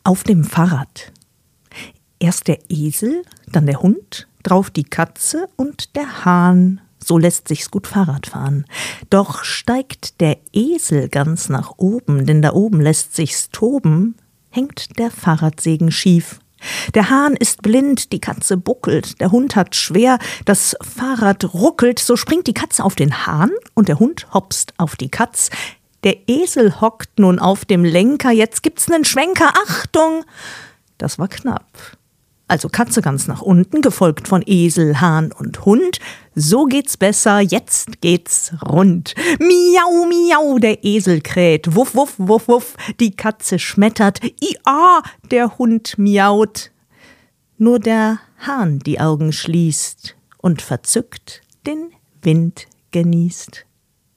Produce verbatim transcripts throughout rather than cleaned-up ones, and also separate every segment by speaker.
Speaker 1: Auf dem Fahrrad. Erst der Esel, dann der Hund, drauf die Katze und der Hahn. So lässt sich's gut Fahrrad fahren. Doch steigt der Esel ganz nach oben, denn da oben lässt sich's toben, hängt der Fahrradsegen schief. Der Hahn ist blind, die Katze buckelt, der Hund hat schwer, das Fahrrad ruckelt, so springt die Katze auf den Hahn und der Hund hopst auf die Katz. Der Esel hockt nun auf dem Lenker, jetzt gibt's nen Schwenker, Achtung! Das war knapp. Also Katze ganz nach unten, gefolgt von Esel, Hahn und Hund. So geht's besser, jetzt geht's rund. Miau, miau, der Esel kräht. Wuff, wuff, wuff, wuff, die Katze schmettert. Ia, der Hund miaut. Nur der Hahn die Augen schließt und verzückt den Wind genießt.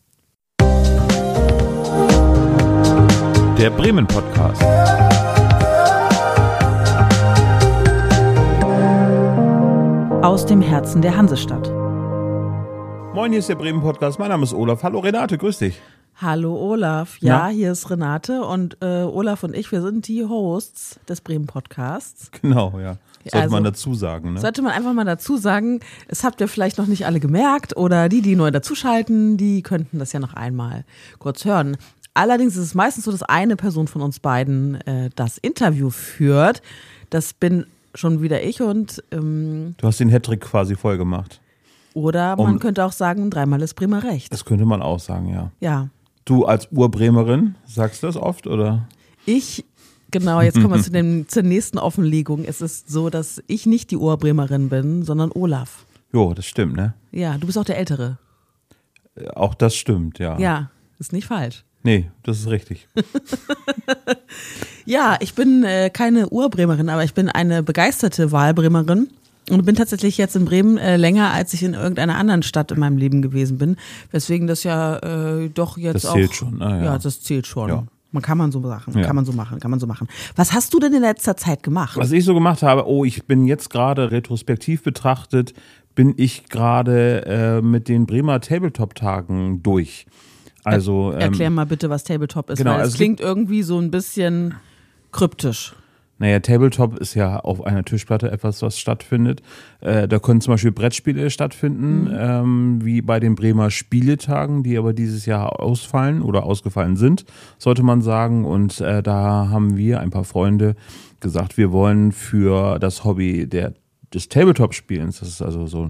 Speaker 2: Der Bremen-Podcast.
Speaker 3: Aus dem Herzen der Hansestadt.
Speaker 2: Moin, hier ist der Bremen-Podcast. Mein Name ist Olaf. Hallo Renate, grüß dich.
Speaker 3: Hallo Olaf. Ja,
Speaker 2: ja?
Speaker 3: Hier ist Renate und äh, Olaf und ich, wir sind die Hosts des Bremen-Podcasts.
Speaker 2: Genau, ja. Sollte
Speaker 3: also,
Speaker 2: man dazu sagen, ne?
Speaker 3: Sollte man einfach mal dazu sagen. Es habt ihr vielleicht noch nicht alle gemerkt oder die, die neu dazuschalten, die könnten das ja noch einmal kurz hören. Allerdings ist es meistens so, dass eine Person von uns beiden äh, das Interview führt. Das bin schon wieder ich und ähm,
Speaker 2: du hast den Hattrick quasi voll gemacht.
Speaker 3: Oder man
Speaker 2: um,
Speaker 3: könnte auch sagen, dreimal ist Bremer recht.
Speaker 2: Das könnte man auch sagen, ja.
Speaker 3: Ja.
Speaker 2: Du als Urbremerin, sagst du das oft, oder?
Speaker 3: Ich, genau, jetzt kommen wir zu dem, zur nächsten Offenlegung. Es ist so, dass ich nicht die Urbremerin bin, sondern Olaf.
Speaker 2: Jo, das stimmt, ne?
Speaker 3: Ja, du bist auch der Ältere.
Speaker 2: Auch das stimmt, ja.
Speaker 3: Ja, ist nicht falsch.
Speaker 2: Nee, das ist richtig.
Speaker 3: Ja, ich bin äh, keine Urbremerin, aber ich bin eine begeisterte Wahlbremerin und bin tatsächlich jetzt in Bremen äh, länger, als ich in irgendeiner anderen Stadt in meinem Leben gewesen bin. Weswegen das ja äh, doch jetzt
Speaker 2: das
Speaker 3: auch...
Speaker 2: Das zählt schon. Ah, ja.
Speaker 3: ja, das zählt schon.
Speaker 2: Ja.
Speaker 3: Man kann man so machen,
Speaker 2: ja.
Speaker 3: kann man so machen, kann man so machen. Was hast du denn in letzter Zeit gemacht?
Speaker 2: Was ich so gemacht habe, oh, ich bin jetzt gerade retrospektiv betrachtet, bin ich gerade äh, mit den Bremer Tabletop-Tagen durch. Also,
Speaker 3: er, erklär
Speaker 2: ähm,
Speaker 3: mal bitte, was Tabletop ist,
Speaker 2: genau,
Speaker 3: weil es
Speaker 2: also
Speaker 3: klingt irgendwie so ein bisschen kryptisch.
Speaker 2: Naja, Tabletop ist ja auf einer Tischplatte etwas, was stattfindet. Äh, da können zum Beispiel Brettspiele stattfinden, mhm. ähm, wie bei den Bremer Spieletagen, die aber dieses Jahr ausfallen oder ausgefallen sind, sollte man sagen. Und äh, da haben wir, ein paar Freunde, gesagt, wir wollen für das Hobby der des Tabletop-Spielens, das ist also so ein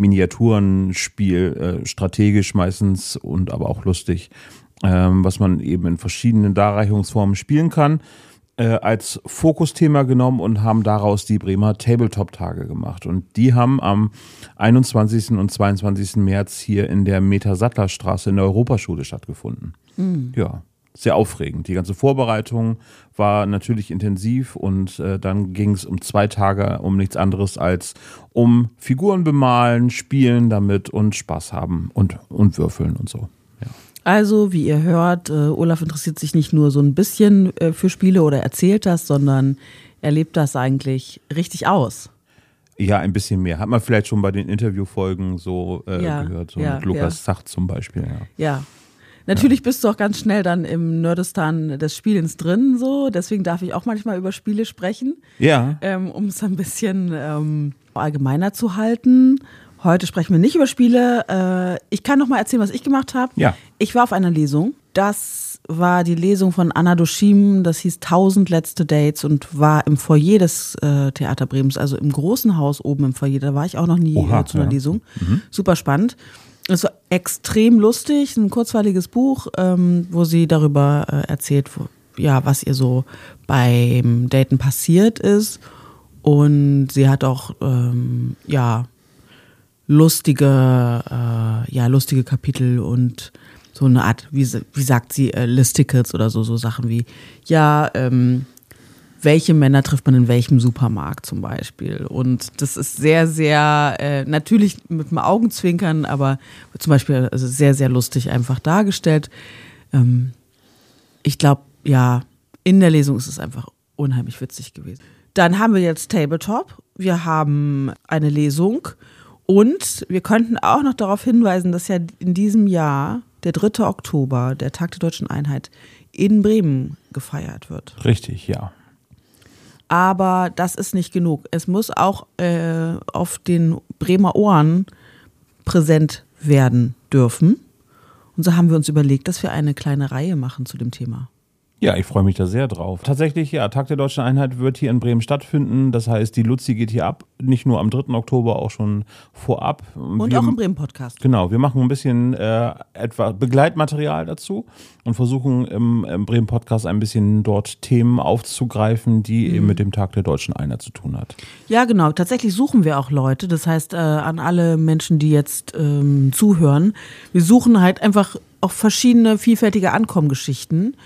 Speaker 2: Miniaturenspiel, äh, strategisch meistens und aber auch lustig, ähm, was man eben in verschiedenen Darreichungsformen spielen kann, äh, als Fokusthema genommen und haben daraus die Bremer Tabletop-Tage gemacht. Und die haben am einundzwanzigsten und zweiundzwanzigsten März hier in der Meta-Sattler-Straße in der Europaschule stattgefunden. Mhm. Ja. Sehr aufregend. Die ganze Vorbereitung war natürlich intensiv und äh, dann ging es um zwei Tage um nichts anderes als um Figuren bemalen, spielen damit und Spaß haben und, und würfeln und so. Ja.
Speaker 3: Also, wie ihr hört, äh, Olaf interessiert sich nicht nur so ein bisschen äh, für Spiele oder erzählt das, sondern er lebt das eigentlich richtig aus.
Speaker 2: Ja, ein bisschen mehr. Hat man vielleicht schon bei den Interviewfolgen so äh, ja, gehört, so
Speaker 3: ja,
Speaker 2: mit Lukas
Speaker 3: ja.
Speaker 2: Zacht zum Beispiel. Ja.
Speaker 3: ja. Natürlich bist du auch ganz schnell dann im Nerdistan des Spielens drin, so. Deswegen darf ich auch manchmal über Spiele sprechen.
Speaker 2: Ja.
Speaker 3: Ähm, um es ein bisschen ähm, allgemeiner zu halten. Heute sprechen wir nicht über Spiele. Äh, ich kann noch mal erzählen, was ich gemacht habe.
Speaker 2: Ja.
Speaker 3: Ich war auf einer Lesung. Das war die Lesung von Anna Doschim. Das hieß tausend letzte Dates und war im Foyer des äh, Theater Bremens, also im großen Haus oben im Foyer. Da war ich auch noch nie
Speaker 2: Oha,
Speaker 3: äh, zu einer
Speaker 2: ja.
Speaker 3: Lesung.
Speaker 2: Mhm.
Speaker 3: Super spannend. Es war extrem lustig, ein kurzweiliges Buch, ähm, wo sie darüber äh, erzählt, wo, ja, was ihr so beim Daten passiert ist. Und sie hat auch ähm, ja lustige, äh, ja lustige Kapitel und so eine Art, wie, wie sagt sie, äh, Listicles oder so, so Sachen wie, ja, ähm, welche Männer trifft man in welchem Supermarkt zum Beispiel. Und das ist sehr, sehr, äh, natürlich mit dem Augenzwinkern, aber zum Beispiel also sehr, sehr lustig einfach dargestellt. Ähm, ich glaube, ja, in der Lesung ist es einfach unheimlich witzig gewesen. Dann haben wir jetzt Tabletop. Wir haben eine Lesung und wir könnten auch noch darauf hinweisen, dass ja in diesem Jahr der dritte Oktober, der Tag der Deutschen Einheit, in Bremen gefeiert wird.
Speaker 2: Richtig, ja.
Speaker 3: Aber das ist nicht genug. Es muss auch äh, auf den Bremer Ohren präsent werden dürfen. Und so haben wir uns überlegt, dass wir eine kleine Reihe machen zu dem Thema.
Speaker 2: Ja, ich freue mich da sehr drauf. Tatsächlich, ja, Tag der Deutschen Einheit wird hier in Bremen stattfinden. Das heißt, die Luzi geht hier ab, nicht nur am dritten Oktober, auch schon vorab.
Speaker 3: Und
Speaker 2: wir,
Speaker 3: auch im Bremen-Podcast.
Speaker 2: Genau, wir machen ein bisschen äh, etwa Begleitmaterial dazu und versuchen im, im Bremen-Podcast ein bisschen dort Themen aufzugreifen, die mhm. eben mit dem Tag der Deutschen Einheit zu tun hat.
Speaker 3: Ja, genau. Tatsächlich suchen wir auch Leute. Das heißt, äh, an alle Menschen, die jetzt ähm, zuhören, wir suchen halt einfach auch verschiedene vielfältige Ankommengeschichten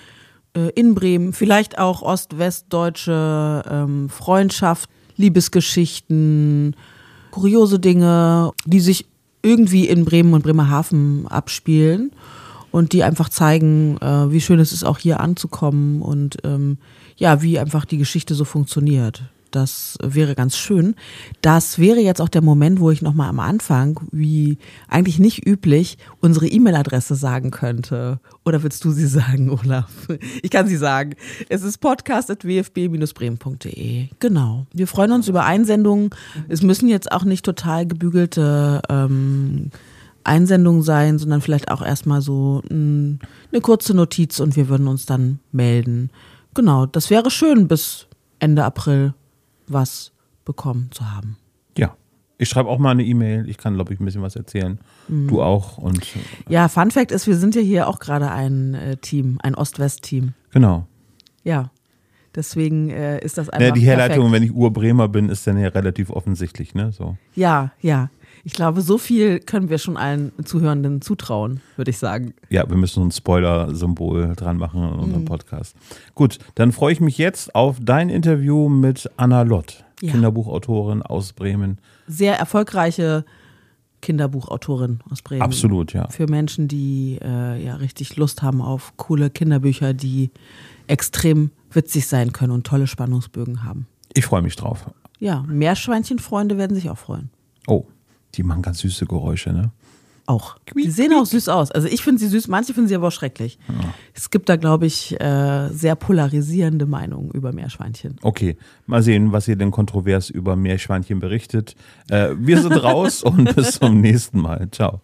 Speaker 3: in Bremen, vielleicht auch ost-westdeutsche ähm, Freundschaft, Liebesgeschichten, kuriose Dinge, die sich irgendwie in Bremen und Bremerhaven abspielen und die einfach zeigen, äh, wie schön es ist, auch hier anzukommen und ähm, ja, wie einfach die Geschichte so funktioniert. Das wäre ganz schön. Das wäre jetzt auch der Moment, wo ich nochmal am Anfang, wie eigentlich nicht üblich, unsere E-Mail-Adresse sagen könnte. Oder willst du sie sagen, Olaf? Ich kann sie sagen. Es ist podcast at w f b dash bremen punkt d e. Genau. Wir freuen uns über Einsendungen. Es müssen jetzt auch nicht total gebügelte ähm, Einsendungen sein, sondern vielleicht auch erstmal so mh, eine kurze Notiz und wir würden uns dann melden. Genau, das wäre schön, bis Ende April was bekommen zu haben.
Speaker 2: Ja, ich schreibe auch mal eine E-Mail. Ich kann, glaube ich, ein bisschen was erzählen. Mhm. Du auch. Und
Speaker 3: ja, Fun Fact ist, wir sind ja hier auch gerade ein äh, Team, ein Ost-West-Team.
Speaker 2: Genau.
Speaker 3: Ja, deswegen äh, ist das einfach
Speaker 2: ja, die Herleitung,
Speaker 3: perfekt.
Speaker 2: Wenn ich Ur-Bremer bin, ist dann ja relativ offensichtlich, ne? So.
Speaker 3: Ja, ja. Ich glaube, so viel können wir schon allen Zuhörenden zutrauen, würde ich sagen.
Speaker 2: Ja, wir müssen ein Spoiler-Symbol dran machen in unserem mm. Podcast. Gut, dann freue ich mich jetzt auf dein Interview mit Anna Lott, ja. Kinderbuchautorin aus Bremen.
Speaker 3: Sehr erfolgreiche Kinderbuchautorin aus Bremen.
Speaker 2: Absolut, ja.
Speaker 3: Für Menschen, die äh, ja richtig Lust haben auf coole Kinderbücher, die extrem witzig sein können und tolle Spannungsbögen haben.
Speaker 2: Ich freue mich drauf.
Speaker 3: Ja, Meerschweinchenfreunde werden sich auch freuen.
Speaker 2: Oh. Die machen ganz süße Geräusche, ne?
Speaker 3: Auch. Die sehen auch süß aus. Also ich finde sie süß, manche finden sie aber auch schrecklich. Ja. Es gibt da, glaube ich, äh, sehr polarisierende Meinungen über Meerschweinchen.
Speaker 2: Okay, mal sehen, was ihr denn kontrovers über Meerschweinchen berichtet. Äh, wir sind raus und bis zum nächsten Mal. Ciao.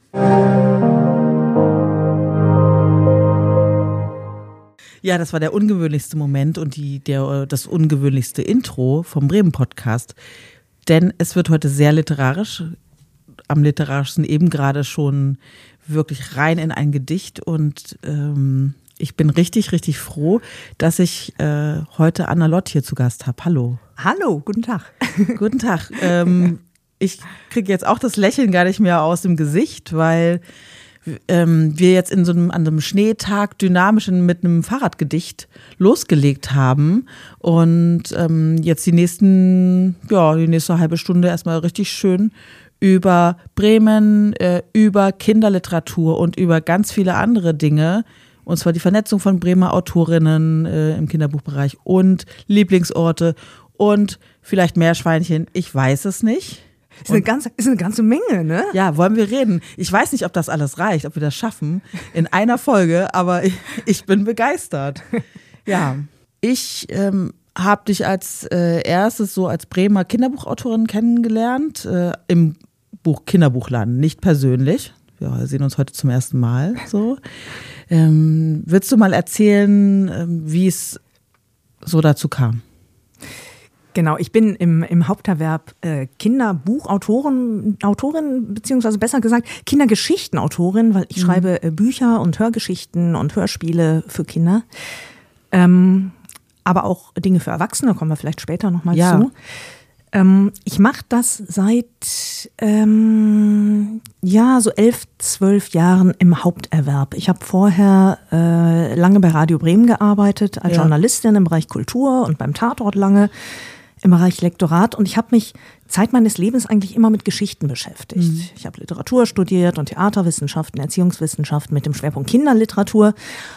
Speaker 3: Ja, das war der ungewöhnlichste Moment und die, der, das ungewöhnlichste Intro vom Bremen-Podcast. Denn es wird heute sehr literarisch, am literarischsten eben gerade schon wirklich rein in ein Gedicht. Und ähm, ich bin richtig, richtig froh, dass ich äh, heute Anna Lott hier zu Gast habe. Hallo.
Speaker 1: Hallo, guten Tag.
Speaker 3: Guten Tag. Ähm, ich kriege jetzt auch das Lächeln gar nicht mehr aus dem Gesicht, weil ähm, wir jetzt in so einem, an so einem Schneetag dynamisch mit einem Fahrradgedicht losgelegt haben und ähm, jetzt die nächsten, ja, die nächste halbe Stunde erstmal richtig schön über Bremen, äh, über Kinderliteratur und über ganz viele andere Dinge, und zwar die Vernetzung von Bremer Autorinnen äh, im Kinderbuchbereich und Lieblingsorte und vielleicht Meerschweinchen, ich weiß es nicht.
Speaker 1: Ist eine, ganze, ist eine ganze Menge, ne?
Speaker 3: Ja, wollen wir reden. Ich weiß nicht, ob das alles reicht, ob wir das schaffen in einer Folge, aber ich, ich bin begeistert. Ja, ich ähm, habe dich als äh, erstes so als Bremer Kinderbuchautorin kennengelernt, äh, im Buch Kinderbuchladen, nicht persönlich. Ja, wir sehen uns heute zum ersten Mal so. Ähm, willst du mal erzählen, ähm, wie es so dazu kam?
Speaker 1: Genau, ich bin im, im Haupterwerb äh, Kinderbuchautorin, Autorin, beziehungsweise besser gesagt Kindergeschichtenautorin, weil ich mhm. schreibe äh, Bücher und Hörgeschichten und Hörspiele für Kinder. Ähm, aber auch Dinge für Erwachsene, kommen wir vielleicht später nochmal
Speaker 3: ja.
Speaker 1: zu. Ähm, ich mache das seit ähm, ja so elf, zwölf Jahren im Haupterwerb. Ich habe vorher äh, lange bei Radio Bremen gearbeitet, als ja. Journalistin im Bereich Kultur und beim Tatort lange im Bereich Lektorat, und ich habe mich Zeit meines Lebens eigentlich immer mit Geschichten beschäftigt. Mhm. Ich habe Literatur studiert und Theaterwissenschaften, Erziehungswissenschaften mit dem Schwerpunkt Kinderliteratur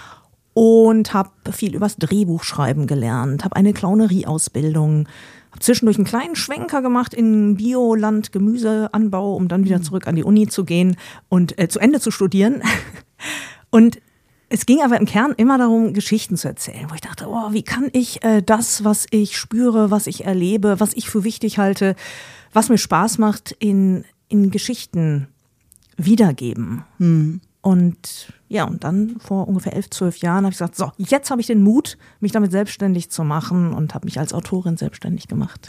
Speaker 1: und habe viel übers Drehbuchschreiben gelernt, habe eine Clownerie-Ausbildung, habe zwischendurch einen kleinen Schwenker gemacht in Bioland, Gemüseanbau, um dann wieder zurück an die Uni zu gehen und äh, zu Ende zu studieren. Und Es ging aber im Kern immer darum, Geschichten zu erzählen, wo ich dachte, oh, wie kann ich äh, das, was ich spüre, was ich erlebe, was ich für wichtig halte, was mir Spaß macht, in, in Geschichten wiedergeben. Hm. Und ja, und dann vor ungefähr elf, zwölf Jahren habe ich gesagt, so, jetzt habe ich den Mut, mich damit selbstständig zu machen und habe mich als Autorin selbstständig gemacht.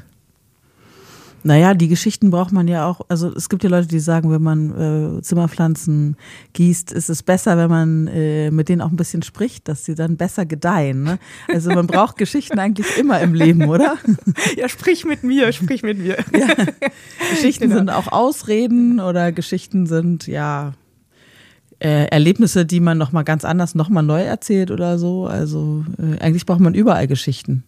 Speaker 3: Naja, die Geschichten braucht man ja auch, also es gibt ja Leute, die sagen, wenn man äh, Zimmerpflanzen gießt, ist es besser, wenn man äh, mit denen auch ein bisschen spricht, dass sie dann besser gedeihen. Ne? Also man braucht Geschichten eigentlich immer im Leben, oder?
Speaker 1: Ja, sprich mit mir, sprich mit mir.
Speaker 3: Ja. Geschichten genau. sind auch Ausreden oder Geschichten sind, ja, äh, Erlebnisse, die man nochmal ganz anders, nochmal neu erzählt oder so. Also äh, eigentlich braucht man überall Geschichten.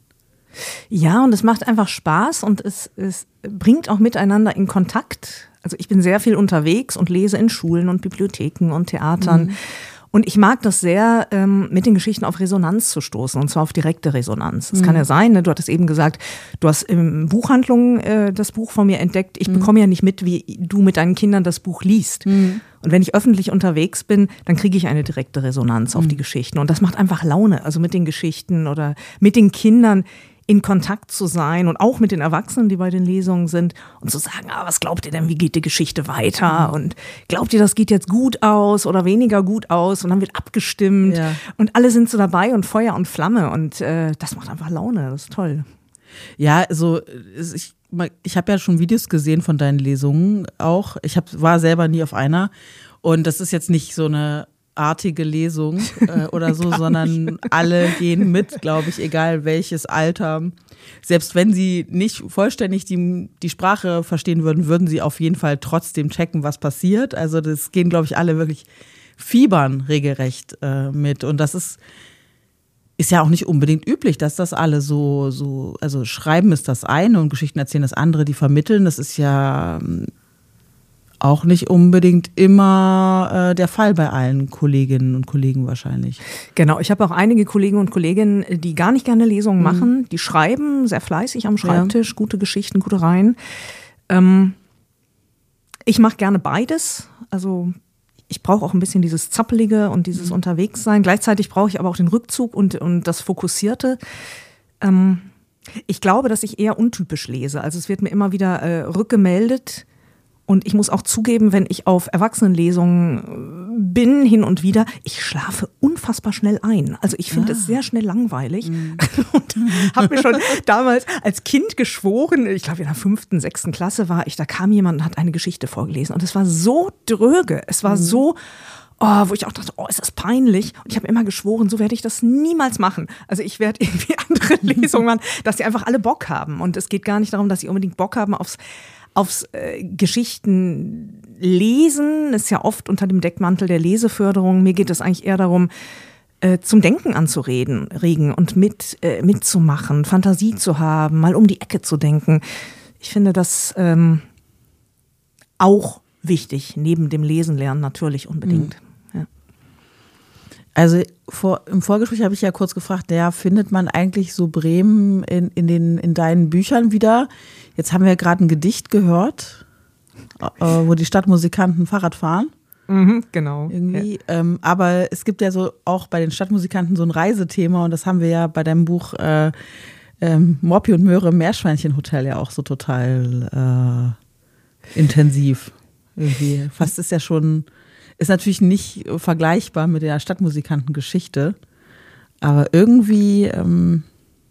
Speaker 1: Ja, und es macht einfach Spaß und es, es bringt auch miteinander in Kontakt. Also ich bin sehr viel unterwegs und lese in Schulen und Bibliotheken und Theatern. Mhm. Und ich mag das sehr, ähm, mit den Geschichten auf Resonanz zu stoßen, und zwar auf direkte Resonanz. Es mhm. kann ja sein, ne, du hattest eben gesagt, du hast in Buchhandlungen äh, das Buch von mir entdeckt. Ich mhm. bekomme ja nicht mit, wie du mit deinen Kindern das Buch liest. Mhm. Und wenn ich öffentlich unterwegs bin, dann kriege ich eine direkte Resonanz auf mhm. die Geschichten. Und das macht einfach Laune, also mit den Geschichten oder mit den Kindern in Kontakt zu sein und auch mit den Erwachsenen, die bei den Lesungen sind, und zu sagen, ah, was glaubt ihr denn, wie geht die Geschichte weiter? Und glaubt ihr, das geht jetzt gut aus oder weniger gut aus? Und dann wird abgestimmt ja. und alle sind so dabei und Feuer und Flamme und äh, das macht einfach Laune, das ist toll.
Speaker 3: Ja, also ich, ich habe ja schon Videos gesehen von deinen Lesungen auch. Ich hab, war selber nie auf einer und das ist jetzt nicht so eine artige Lesung äh, oder so, sondern alle gehen mit, glaube ich, egal welches Alter. Selbst wenn sie nicht vollständig die, die Sprache verstehen würden, würden sie auf jeden Fall trotzdem checken, was passiert. Also das gehen, glaube ich, alle wirklich fiebern regelrecht äh, mit. Und das ist, ist ja auch nicht unbedingt üblich, dass das alle so, so, also schreiben ist das eine und Geschichten erzählen das andere, die vermitteln. Das ist ja auch nicht unbedingt immer äh, der Fall bei allen Kolleginnen und Kollegen wahrscheinlich.
Speaker 1: Genau, ich habe auch einige Kollegen und Kolleginnen, die gar nicht gerne Lesungen mhm. machen. Die schreiben sehr fleißig am Schreibtisch, ja. gute Geschichten, gute Reihen. Ähm, ich mache gerne beides. Also ich brauche auch ein bisschen dieses Zappelige und dieses mhm. Unterwegssein. Gleichzeitig brauche ich aber auch den Rückzug und, und das Fokussierte. Ähm, ich glaube, dass ich eher untypisch lese. Also es wird mir immer wieder äh, rückgemeldet. Und ich muss auch zugeben, wenn ich auf Erwachsenenlesungen bin, hin und wieder, ich schlafe unfassbar schnell ein. Also ich finde es ah. sehr schnell langweilig. Mm. Und habe mir schon damals als Kind geschworen, ich glaube in der fünften, sechsten Klasse war ich, da kam jemand und hat eine Geschichte vorgelesen. Und es war so dröge, es war mm. so, oh, wo ich auch dachte, oh, ist das peinlich. Und ich habe immer geschworen, so werde ich das niemals machen. Also ich werde irgendwie andere Lesungen machen, dass die einfach alle Bock haben. Und es geht gar nicht darum, dass sie unbedingt Bock haben aufs aufs äh, Geschichten lesen, ist ja oft unter dem Deckmantel der Leseförderung. Mir geht es eigentlich eher darum, äh, zum Denken anzureden, regen und mit, äh, mitzumachen, Fantasie zu haben, mal um die Ecke zu denken. Ich finde das ähm, auch wichtig, neben dem Lesen lernen natürlich unbedingt. Mhm. Ja.
Speaker 3: Also vor, im Vorgespräch habe ich ja kurz gefragt, ja, findet man eigentlich so Bremen in, in, den, in deinen Büchern wieder? Jetzt haben wir gerade ein Gedicht gehört, äh, wo die Stadtmusikanten Fahrrad fahren.
Speaker 1: Mhm, genau.
Speaker 3: Irgendwie. Ja. Ähm, aber es gibt ja so auch bei den Stadtmusikanten so ein Reisethema und das haben wir ja bei deinem Buch äh, ähm, Moppi und Möhre im Meerschweinchenhotel ja auch so total äh, intensiv. Irgendwie. Fast ist ja schon, ist natürlich nicht vergleichbar mit der Stadtmusikanten-Geschichte, aber irgendwie ähm,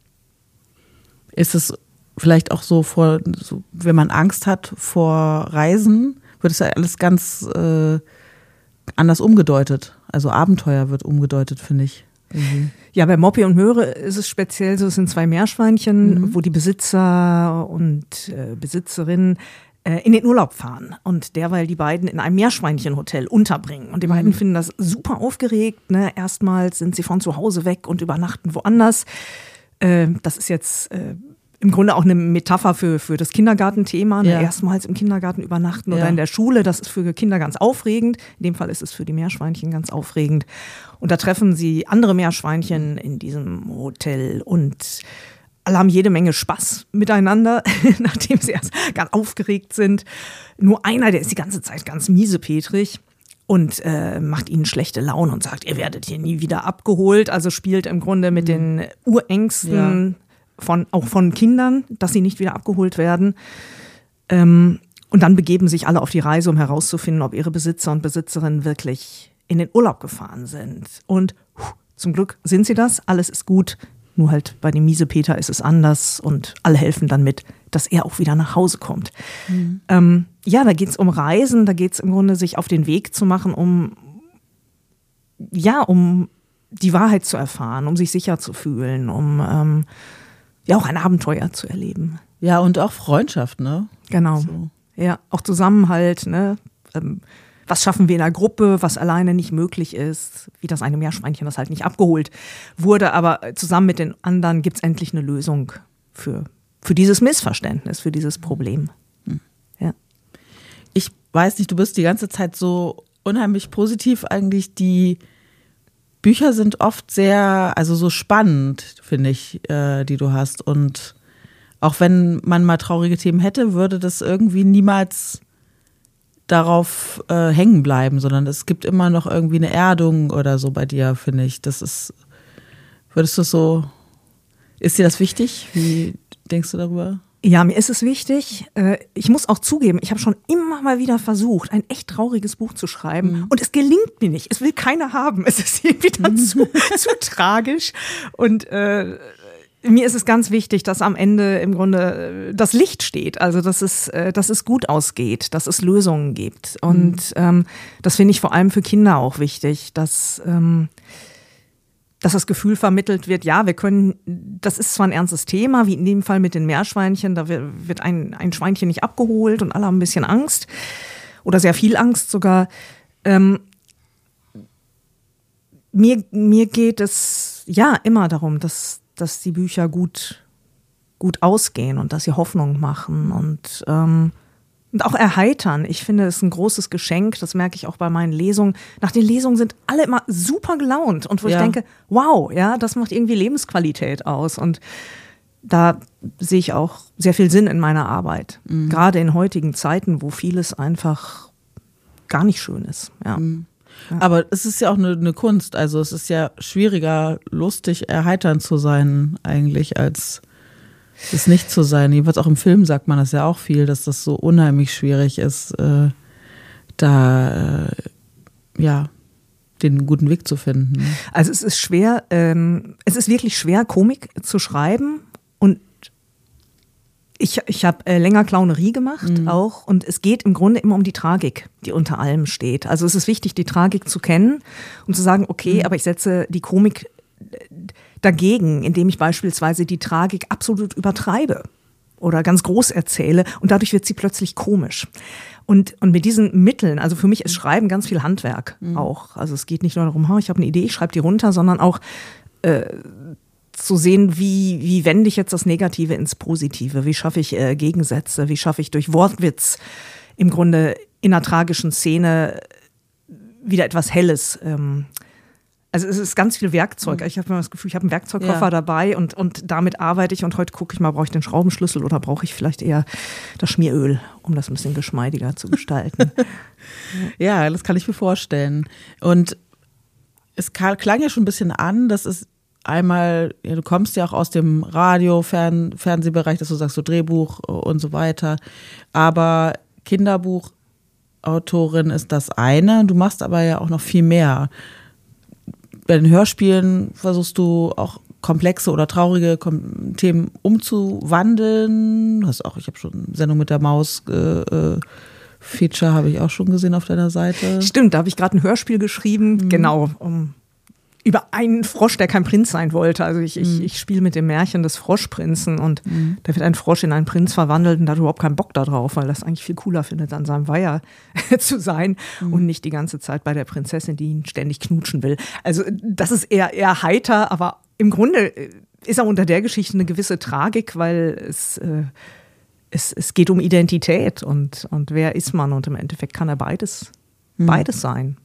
Speaker 3: ist es vielleicht auch so vor, so, wenn man Angst hat vor Reisen, wird es ja alles ganz äh, anders umgedeutet. Also Abenteuer wird umgedeutet, finde ich. Irgendwie.
Speaker 1: Ja, bei Moppi und Möhre ist es speziell so, es sind zwei Meerschweinchen, mhm. wo die Besitzer und äh, Besitzerinnen äh, in den Urlaub fahren und derweil die beiden in einem Meerschweinchenhotel unterbringen. Und die beiden mhm. finden das super aufgeregt. Ne? Erstmals sind sie von zu Hause weg und übernachten woanders. Äh, das ist jetzt äh, im Grunde auch eine Metapher für, für das Kindergartenthema. Ne? Ja. Erstmals im Kindergarten übernachten oder ja. in der Schule. Das ist für Kinder ganz aufregend. In dem Fall ist es für die Meerschweinchen ganz aufregend. Und da treffen sie andere Meerschweinchen in diesem Hotel und alle haben jede Menge Spaß miteinander, nachdem sie erst ganz aufgeregt sind. Nur einer, der ist die ganze Zeit ganz miesepetrig. und äh, macht ihnen schlechte Laune und sagt, ihr werdet hier nie wieder abgeholt. Also spielt im Grunde mit mhm. den Urängsten ja. von, auch von Kindern, dass sie nicht wieder abgeholt werden. Ähm, und dann begeben sich alle auf die Reise, um herauszufinden, ob ihre Besitzer und Besitzerinnen wirklich in den Urlaub gefahren sind. Und puh, zum Glück sind sie das, alles ist gut. Nur halt bei dem Miesepeter ist es anders und alle helfen dann mit, dass er auch wieder nach Hause kommt. Mhm. Ähm, ja, da geht es um Reisen, da geht es im Grunde, sich auf den Weg zu machen, um, ja, um die Wahrheit zu erfahren, um sich sicher zu fühlen, um ähm, ja auch ein Abenteuer zu erleben.
Speaker 3: Ja, und auch Freundschaft, ne?
Speaker 1: Genau. So. Ja, auch Zusammenhalt, ne? Ähm, Was schaffen wir in der Gruppe, was alleine nicht möglich ist, wie das eine Meerschweinchen, das halt nicht abgeholt wurde. Aber zusammen mit den anderen gibt es endlich eine Lösung für, für dieses Missverständnis, für dieses Problem. Hm. Ja.
Speaker 3: Ich weiß nicht, du bist die ganze Zeit so unheimlich positiv eigentlich. Die Bücher sind oft sehr, also so spannend, finde ich, äh, die du hast. Und auch wenn man mal traurige Themen hätte, würde das irgendwie niemals darauf äh, hängen bleiben, sondern es gibt immer noch irgendwie eine Erdung oder so bei dir, finde ich. Das ist, würdest du so, ist dir das wichtig? Wie denkst du darüber?
Speaker 1: Ja, mir ist es wichtig. Ich muss auch zugeben, ich habe schon immer mal wieder versucht, ein echt trauriges Buch zu schreiben mhm. und es gelingt mir nicht. Es will keiner haben. Es ist irgendwie dann mhm. zu, zu tragisch und äh, mir ist es ganz wichtig, dass am Ende im Grunde das Licht steht, also dass es, dass es gut ausgeht, dass es Lösungen gibt. Und mhm. ähm, das finde ich vor allem für Kinder auch wichtig, dass, ähm, dass das Gefühl vermittelt wird, ja, wir können, das ist zwar ein ernstes Thema, wie in dem Fall mit den Meerschweinchen, da wird ein, ein Schweinchen nicht abgeholt und alle haben ein bisschen Angst oder sehr viel Angst sogar. Ähm, mir, mir geht es ja immer darum, dass dass die Bücher gut, gut ausgehen und dass sie Hoffnung machen und, ähm, und auch erheitern. Ich finde, es ist ein großes Geschenk, das merke ich auch bei meinen Lesungen. Nach den Lesungen sind alle immer super gelaunt und wo ja. ich denke, wow, ja, das macht irgendwie Lebensqualität aus. Und da sehe ich auch sehr viel Sinn in meiner Arbeit. Mhm. Gerade in heutigen Zeiten, wo vieles einfach gar nicht schön ist. Ja.
Speaker 3: Mhm. Ja. Aber es ist ja auch eine, eine Kunst, also es ist ja schwieriger, lustig, erheiternd zu sein eigentlich, als es nicht zu sein. Jedenfalls auch im Film sagt man das ja auch viel, dass das so unheimlich schwierig ist, äh, da äh, ja den guten Weg zu finden.
Speaker 1: Also es ist schwer, ähm, es ist wirklich schwer, Komik zu schreiben und Ich, ich habe äh, länger Clownerie gemacht mhm. auch und es geht im Grunde immer um die Tragik, die unter allem steht. Also es ist wichtig, die Tragik zu kennen und zu sagen, okay, mhm. aber ich setze die Komik dagegen, indem ich beispielsweise die Tragik absolut übertreibe oder ganz groß erzähle und dadurch wird sie plötzlich komisch. Und, und mit diesen Mitteln, also für mich ist Schreiben ganz viel Handwerk mhm. auch. Also es geht nicht nur darum, ich habe eine Idee, ich schreibe die runter, sondern auch äh, zu sehen, wie, wie wende ich jetzt das Negative ins Positive, wie schaffe ich äh, Gegensätze, wie schaffe ich durch Wortwitz im Grunde in einer tragischen Szene wieder etwas Helles. Ähm, also es ist ganz viel Werkzeug. Ich habe immer das Gefühl, ich habe einen Werkzeugkoffer ja. dabei und, und damit arbeite ich und heute gucke ich mal, brauche ich den Schraubenschlüssel oder brauche ich vielleicht eher das Schmieröl, um das ein bisschen geschmeidiger zu gestalten.
Speaker 3: Ja, das kann ich mir vorstellen. Und es klang ja schon ein bisschen an, dass es einmal, ja, du kommst ja auch aus dem Radio, Fern, Fernsehbereich, dass du sagst, so Drehbuch und so weiter. Aber Kinderbuchautorin ist das eine. Du machst aber ja auch noch viel mehr. Bei den Hörspielen versuchst du auch komplexe oder traurige Themen umzuwandeln. Du hast auch, ich habe schon Sendung mit der Maus äh, Feature habe ich auch schon gesehen auf deiner Seite.
Speaker 1: Stimmt, da habe ich gerade ein Hörspiel geschrieben, mhm. genau, um über einen Frosch, der kein Prinz sein wollte. Also ich, ich, ich spiele mit dem Märchen des Froschprinzen und mhm. da wird ein Frosch in einen Prinz verwandelt und da hat überhaupt keinen Bock da drauf, weil das eigentlich viel cooler findet, an seinem Weiher zu sein mhm. und nicht die ganze Zeit bei der Prinzessin, die ihn ständig knutschen will. Also das ist eher, eher heiter, aber im Grunde ist auch unter der Geschichte eine gewisse Tragik, weil es, äh, es, es geht um Identität und, und wer ist man und im Endeffekt kann er beides, mhm. beides sein.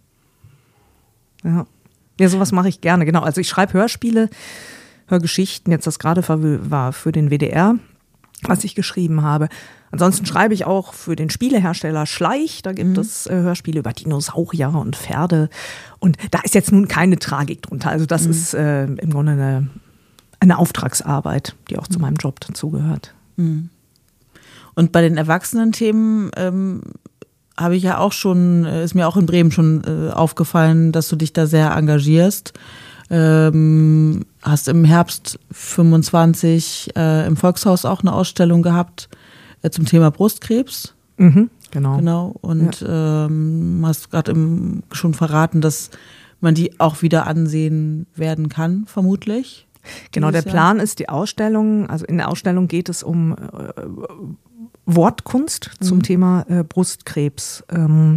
Speaker 1: Ja. Ja, sowas mache ich gerne, genau. Also ich schreibe Hörspiele, Hörgeschichten, jetzt das gerade war für den W D R. was ich geschrieben habe. Ansonsten schreibe ich auch für den Spielehersteller Schleich. Da gibt mhm. es äh, Hörspiele über Dinosaurier und Pferde. Und da ist jetzt nun keine Tragik drunter. Also das mhm. ist äh, im Grunde eine, eine Auftragsarbeit, die auch mhm. zu meinem Job dazugehört.
Speaker 3: Mhm. Und bei den Erwachsenen-Themen ähm, habe ich ja auch schon, ist mir auch in Bremen schon äh, aufgefallen, dass du dich da sehr engagierst. Ähm, hast im Herbst fünfundzwanzig äh, im Volkshaus auch eine Ausstellung gehabt äh, zum Thema Brustkrebs.
Speaker 1: Mhm, genau.
Speaker 3: Genau. Und ja. ähm, hast gerade schon verraten, dass man die auch wieder ansehen werden kann, vermutlich.
Speaker 1: Genau, der Plan ist die Ausstellung, also in der Ausstellung geht es um äh, Wortkunst zum mhm. Thema äh, Brustkrebs. Ähm,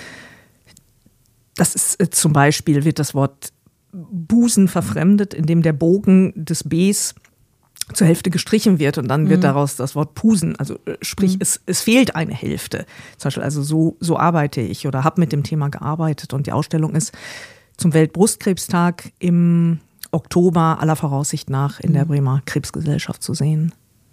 Speaker 1: das ist äh, zum Beispiel, wird das Wort Busen verfremdet, indem der Bogen des Bs zur Hälfte gestrichen wird und dann wird mhm. daraus das Wort Pusen, also äh, sprich, mhm. es, es fehlt eine Hälfte. Zum Beispiel, also so, so arbeite ich oder habe mit dem Thema gearbeitet und die Ausstellung ist zum Weltbrustkrebstag im Oktober aller Voraussicht nach in der Bremer Krebsgesellschaft zu sehen.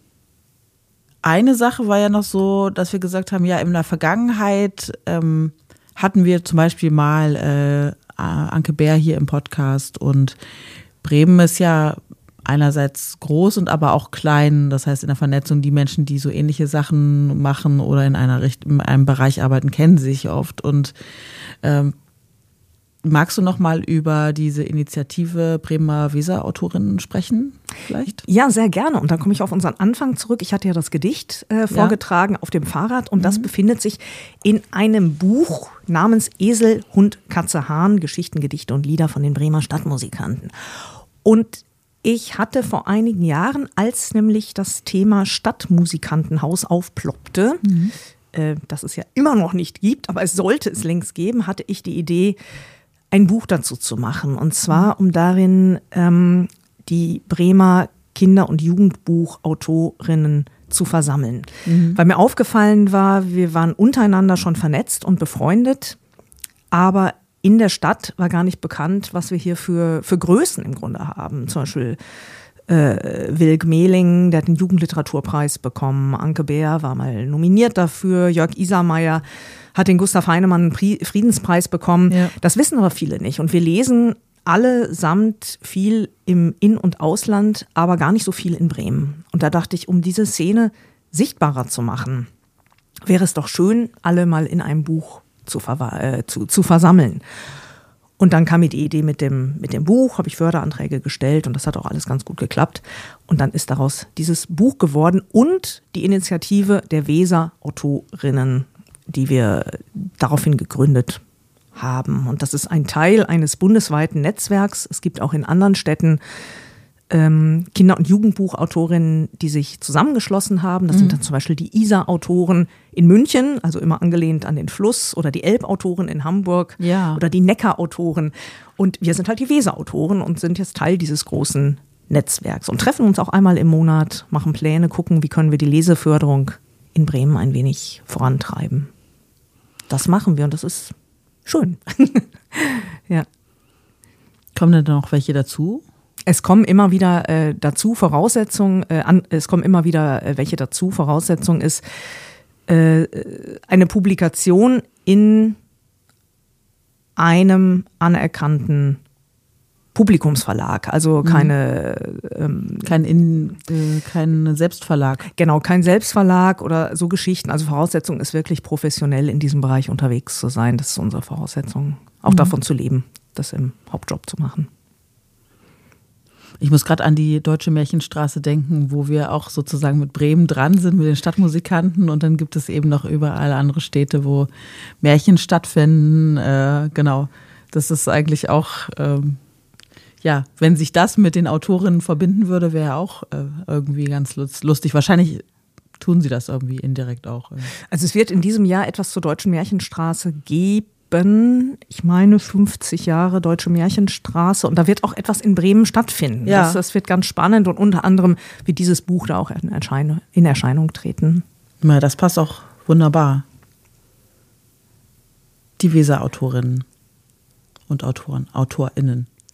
Speaker 3: Eine Sache war ja noch so, dass wir gesagt haben, ja, in der Vergangenheit ähm, hatten wir zum Beispiel mal äh, Anke Bär hier im Podcast und Bremen ist ja einerseits groß und aber auch klein, das heißt in der Vernetzung die Menschen, die so ähnliche Sachen machen oder in einer Richt- in einem Bereich arbeiten, kennen sich oft und ähm, magst du noch mal über diese Initiative Bremer Weser-Autorinnen sprechen vielleicht?
Speaker 1: Ja, sehr gerne. Und dann komme ich auf unseren Anfang zurück. Ich hatte ja das Gedicht äh, vorgetragen ja. auf dem Fahrrad und das mhm. befindet sich in einem Buch namens Esel, Hund, Katze, Hahn, Geschichten, Gedichte und Lieder von den Bremer Stadtmusikanten. Und ich hatte vor einigen Jahren, als nämlich das Thema Stadtmusikantenhaus aufploppte, mhm. äh, das es ja immer noch nicht gibt, aber es sollte es längst geben, hatte ich die Idee, ein Buch dazu zu machen. Und zwar, um darin ähm, die Bremer Kinder- und Jugendbuchautorinnen zu versammeln. Mhm. Weil mir aufgefallen war, wir waren untereinander schon vernetzt und befreundet, aber in der Stadt war gar nicht bekannt, was wir hier für, für Größen im Grunde haben. Zum Beispiel äh, Wilk Mehling, der hat den Jugendliteraturpreis bekommen. Anke Bär war mal nominiert dafür. Jörg Isermeier hat den Gustav Heinemann Friedenspreis bekommen. Ja. Das wissen aber viele nicht. Und wir lesen allesamt viel im In- und Ausland, aber gar nicht so viel in Bremen. Und da dachte ich, um diese Szene sichtbarer zu machen, wäre es doch schön, alle mal in einem Buch zu, verwa- äh, zu, zu versammeln. Und dann kam mir die Idee mit dem, mit dem Buch, habe ich Förderanträge gestellt und das hat auch alles ganz gut geklappt. Und dann ist daraus dieses Buch geworden und die Initiative der Weser-Autorinnen, die wir daraufhin gegründet haben. Und das ist ein Teil eines bundesweiten Netzwerks. Es gibt auch in anderen Städten ähm, Kinder- und Jugendbuchautorinnen, die sich zusammengeschlossen haben. Das mhm. sind dann zum Beispiel die Isar-Autoren in München, also immer angelehnt an den Fluss, oder die Elb-Autoren in Hamburg
Speaker 3: ja.
Speaker 1: oder die Neckar-Autoren. Und wir sind halt die Weser-Autoren und sind jetzt Teil dieses großen Netzwerks und treffen uns auch einmal im Monat, machen Pläne, gucken, wie können wir die Leseförderung in Bremen ein wenig vorantreiben. Das machen wir und das ist schön. ja.
Speaker 3: Kommen denn noch welche dazu?
Speaker 1: Es kommen immer wieder äh, dazu Voraussetzungen, äh, an, es kommen immer wieder äh, welche dazu. Voraussetzung ist äh, eine Publikation in einem anerkannten Publikumsverlag, also keine ähm,
Speaker 3: kein, in, äh, kein Selbstverlag.
Speaker 1: Genau, kein Selbstverlag oder so Geschichten. Also Voraussetzung ist wirklich professionell in diesem Bereich unterwegs zu sein. Das ist unsere Voraussetzung. Auch mhm. davon zu leben, das im Hauptjob zu machen.
Speaker 3: Ich muss gerade an die Deutsche Märchenstraße denken, wo wir auch sozusagen mit Bremen dran sind, mit den Stadtmusikanten. Und dann gibt es eben noch überall andere Städte, wo Märchen stattfinden. Äh, genau, das ist eigentlich auch... Ähm, Ja, wenn sich das mit den Autorinnen verbinden würde, wäre auch äh, irgendwie ganz lustig. Wahrscheinlich tun sie das irgendwie indirekt auch.
Speaker 1: Also es wird in diesem Jahr etwas zur Deutschen Märchenstraße geben. Ich meine fünfzig Jahre Deutsche Märchenstraße. Und da wird auch etwas in Bremen stattfinden.
Speaker 3: Ja.
Speaker 1: Das, das wird ganz spannend und unter anderem wird dieses Buch da auch in Erscheinung, in Erscheinung treten.
Speaker 3: Ja, das passt auch wunderbar. Die Weser-Autorinnen und Autoren, AutorInnen.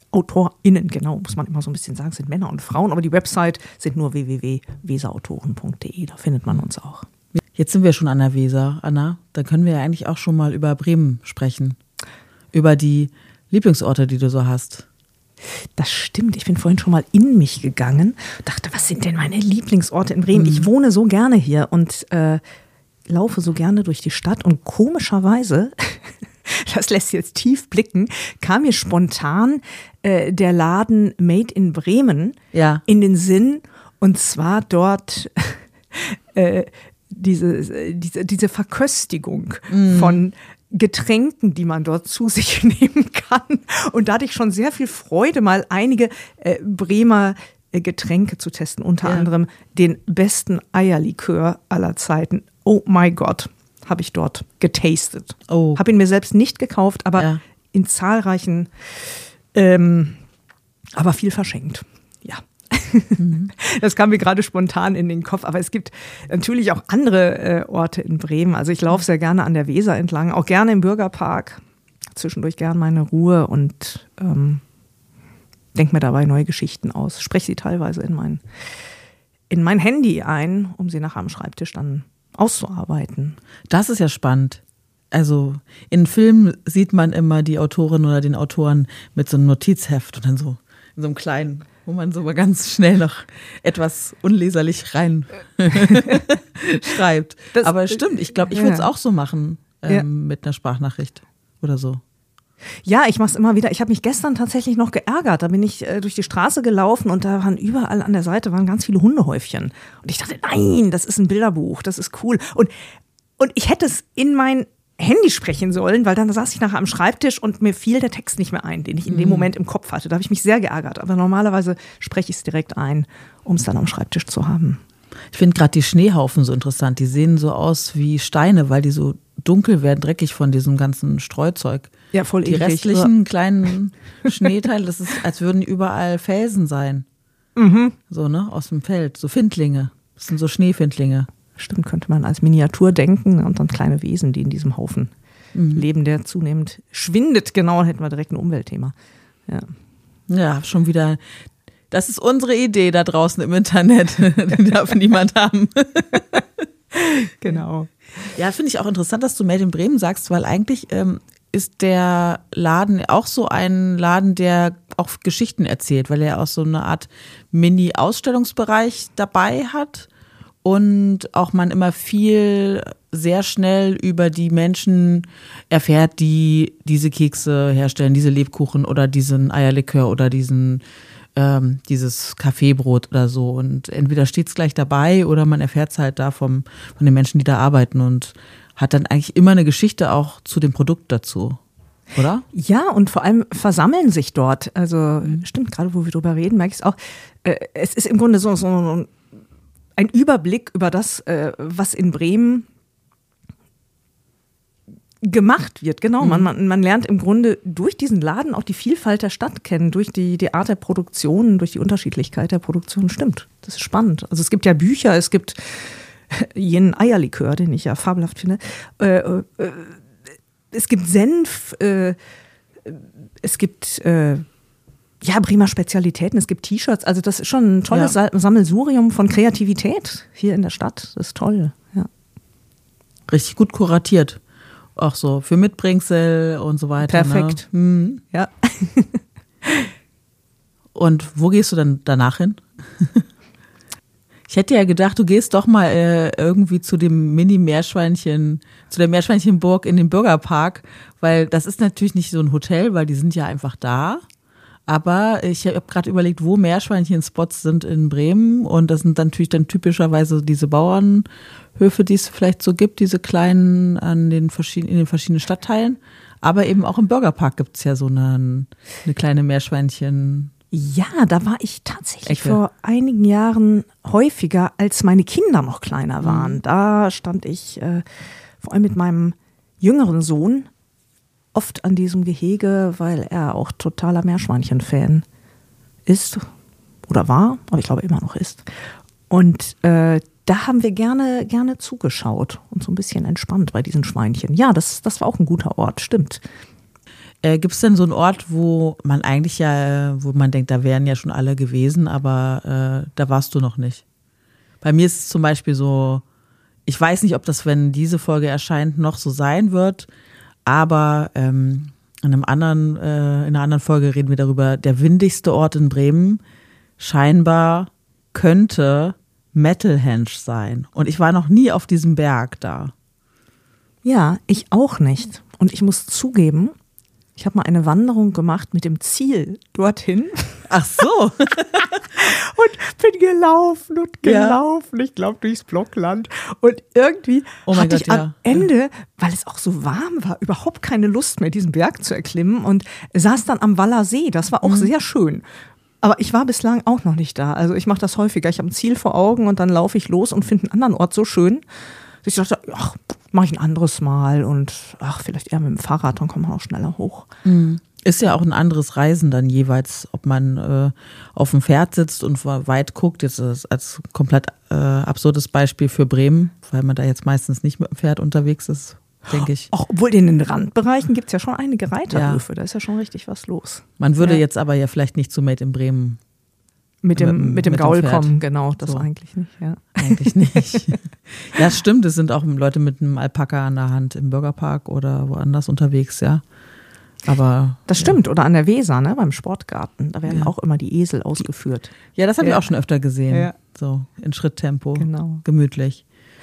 Speaker 1: AutorInnen, genau, muss man immer so ein bisschen sagen, sind Männer und Frauen, aber die Website sind nur w w w punkt weserautoren punkt de, da findet man uns auch.
Speaker 3: Jetzt sind wir schon an der Weser, Anna, dann können wir ja eigentlich auch schon mal über Bremen sprechen, über die Lieblingsorte, die du so hast.
Speaker 1: Das stimmt, ich bin vorhin schon mal in mich gegangen, dachte, was sind denn meine Lieblingsorte in Bremen? Mhm. Ich wohne so gerne hier und äh, laufe so gerne durch die Stadt und komischerweise, das lässt jetzt tief blicken, kam mir spontan äh, der Laden Made in Bremen
Speaker 3: ja.
Speaker 1: in den Sinn, und zwar dort äh, diese, diese, diese Verköstigung mm. von Getränken, die man dort zu sich nehmen kann. Und da hatte ich schon sehr viel Freude, mal einige äh, Bremer äh, Getränke zu testen, unter ja. anderem den besten Eierlikör aller Zeiten. Oh my Gott, habe ich dort getastet.
Speaker 3: Oh.
Speaker 1: Habe ihn mir selbst nicht gekauft, aber ja. in zahlreichen, ähm, aber viel verschenkt. Ja. Mhm. Das kam mir gerade spontan in den Kopf, aber es gibt natürlich auch andere äh, Orte in Bremen. Also ich laufe sehr gerne an der Weser entlang, auch gerne im Bürgerpark, zwischendurch gerne meine Ruhe und ähm, denke mir dabei neue Geschichten aus. Spreche sie teilweise in mein, in mein Handy ein, um sie nachher am Schreibtisch dann auszuarbeiten.
Speaker 3: Das ist ja spannend. Also in Filmen sieht man immer die Autorin oder den Autoren mit so einem Notizheft und dann so in so einem kleinen, wo man so mal ganz schnell noch etwas unleserlich rein schreibt. Das, Aber stimmt, ich glaube, ich würde es ja. auch so machen ähm, ja. mit einer Sprachnachricht oder so.
Speaker 1: Ja, ich mache es immer wieder. Ich habe mich gestern tatsächlich noch geärgert. Da bin ich äh, durch die Straße gelaufen und da waren überall an der Seite waren ganz viele Hundehäufchen. Und ich dachte, nein, das ist ein Bilderbuch, das ist cool. Und, und ich hätte es in mein Handy sprechen sollen, weil dann saß ich nachher am Schreibtisch und mir fiel der Text nicht mehr ein, den ich in dem Moment im Kopf hatte. Da habe ich mich sehr geärgert. Aber normalerweise spreche ich es direkt ein, um es dann am Schreibtisch zu haben.
Speaker 3: Ich finde gerade die Schneehaufen so interessant. Die sehen so aus wie Steine, weil die so dunkel werden, dreckig von diesem ganzen Streuzeug.
Speaker 1: Ja, voll
Speaker 3: Die
Speaker 1: eklig,
Speaker 3: restlichen
Speaker 1: ja.
Speaker 3: kleinen Schneeteile, das ist, als würden überall Felsen sein.
Speaker 1: Mhm.
Speaker 3: So, ne, aus dem Feld. So Findlinge. Das sind so Schneefindlinge.
Speaker 1: Stimmt, könnte man als Miniatur denken und dann kleine Wesen, die in diesem Haufen mhm. leben, der zunehmend schwindet. Genau, hätten wir direkt ein Umweltthema. Ja,
Speaker 3: ja schon wieder. Das ist unsere Idee da draußen im Internet. Die darf niemand haben.
Speaker 1: Genau.
Speaker 3: Ja, finde ich auch interessant, dass du Made in Bremen sagst, weil eigentlich ähm, ist der Laden auch so ein Laden, der auch Geschichten erzählt, weil er auch so eine Art Mini-Ausstellungsbereich dabei hat. Und auch man immer viel sehr schnell über die Menschen erfährt, die diese Kekse herstellen, diese Lebkuchen oder diesen Eierlikör oder diesen ähm, dieses Kaffeebrot oder so. Und entweder steht es gleich dabei oder man erfährt es halt da vom, von den Menschen, die da arbeiten und hat dann eigentlich immer eine Geschichte auch zu dem Produkt dazu, oder?
Speaker 1: Ja, und vor allem versammeln sich dort. Also mhm. stimmt, gerade wo wir drüber reden, merke ich es auch. Äh, es ist im Grunde so, so ein Ein Überblick über das, was in Bremen gemacht wird. Genau, man, man, man lernt im Grunde durch diesen Laden auch die Vielfalt der Stadt kennen, durch die, die Art der Produktion, durch die Unterschiedlichkeit der Produktion. Stimmt, das ist spannend. Also es gibt ja Bücher, es gibt jenen Eierlikör, den ich ja fabelhaft finde. Äh, äh, es gibt Senf, äh, es gibt äh, ja, Bremer Spezialitäten, es gibt T-Shirts, also das ist schon ein tolles ja. Sammelsurium von Kreativität hier in der Stadt. Das ist toll, ja.
Speaker 3: Richtig gut kuratiert. Auch so für Mitbringsel und so weiter.
Speaker 1: Perfekt.
Speaker 3: Ne? Mhm.
Speaker 1: Ja.
Speaker 3: Und wo gehst du dann danach hin? Ich hätte ja gedacht, du gehst doch mal äh, irgendwie zu dem Mini-Meerschweinchen, zu der Meerschweinchenburg in den Bürgerpark, weil das ist natürlich nicht so ein Hotel, weil die sind ja einfach da. Aber ich habe gerade überlegt, wo Meerschweinchen-Spots sind in Bremen. Und das sind dann natürlich dann typischerweise diese Bauernhöfe, die es vielleicht so gibt, diese kleinen an den verschiedenen, in den verschiedenen Stadtteilen. Aber eben auch im Bürgerpark gibt es ja so eine, eine kleine Meerschweinchen.
Speaker 1: Ja, da war ich tatsächlich
Speaker 3: Ecke.
Speaker 1: vor einigen Jahren häufiger, als meine Kinder noch kleiner waren.
Speaker 3: Mhm.
Speaker 1: Da stand ich äh, vor allem mit meinem jüngeren Sohn oft an diesem Gehege, weil er auch totaler Meerschweinchen-Fan ist oder war, aber ich glaube immer noch ist. Und äh, da haben wir gerne, gerne zugeschaut und so ein bisschen entspannt bei diesen Schweinchen. Ja, das, das war auch ein guter Ort, stimmt.
Speaker 3: Äh, Gibt es denn so einen Ort, wo man eigentlich ja, wo man denkt, da wären ja schon alle gewesen, aber äh, da warst du noch nicht? Bei mir ist es zum Beispiel so, ich weiß nicht, ob das, wenn diese Folge erscheint, noch so sein wird, aber ähm, in, einem anderen, äh, in einer anderen Folge reden wir darüber, der windigste Ort in Bremen scheinbar könnte Metalhenge sein. Und ich war noch nie auf diesem Berg da.
Speaker 1: Ja, ich auch nicht. Und ich muss zugeben, ich habe mal eine Wanderung gemacht mit dem Ziel dorthin.
Speaker 3: Ach so.
Speaker 1: Und bin gelaufen und gelaufen, ja. Ich glaube durchs Blockland. Und irgendwie
Speaker 3: oh
Speaker 1: hatte
Speaker 3: Gott,
Speaker 1: ich am
Speaker 3: ja.
Speaker 1: Ende, weil es auch so warm war, überhaupt keine Lust mehr, diesen Berg zu erklimmen. Und saß dann am Waller See. Das war auch mhm. sehr schön. Aber ich war bislang auch noch nicht da. Also ich mache das häufiger. Ich habe ein Ziel vor Augen und dann laufe ich los und finde einen anderen Ort so schön. Ich dachte, ach, mache ich ein anderes Mal und ach, vielleicht eher mit dem Fahrrad, dann kommt man auch schneller hoch.
Speaker 3: Ist ja auch ein anderes Reisen dann jeweils, ob man äh, auf dem Pferd sitzt und weit guckt. Jetzt ist als komplett äh, absurdes Beispiel für Bremen, weil man da jetzt meistens nicht mit dem Pferd unterwegs ist, denke ich.
Speaker 1: Auch, obwohl in den Randbereichen gibt es ja schon einige Reiterhöfe, ja. Da ist ja schon richtig was los.
Speaker 3: Man würde
Speaker 1: ja.
Speaker 3: jetzt aber ja vielleicht nicht zu Made in Bremen
Speaker 1: Mit dem, mit, mit dem
Speaker 3: mit
Speaker 1: Gaul
Speaker 3: dem
Speaker 1: kommen, genau, das
Speaker 3: so.
Speaker 1: eigentlich nicht. Ja.
Speaker 3: Eigentlich nicht. Ja, stimmt, es sind auch Leute mit einem Alpaka an der Hand im Bürgerpark oder woanders unterwegs, ja. Aber
Speaker 1: das stimmt, ja. Oder an der Weser, ne, beim Sportgarten, da werden
Speaker 3: ja.
Speaker 1: auch immer die Esel ausgeführt.
Speaker 3: Ja, das habe
Speaker 1: ja.
Speaker 3: ich auch schon öfter gesehen,
Speaker 1: ja.
Speaker 3: so in Schritttempo,
Speaker 1: genau.
Speaker 3: Gemütlich.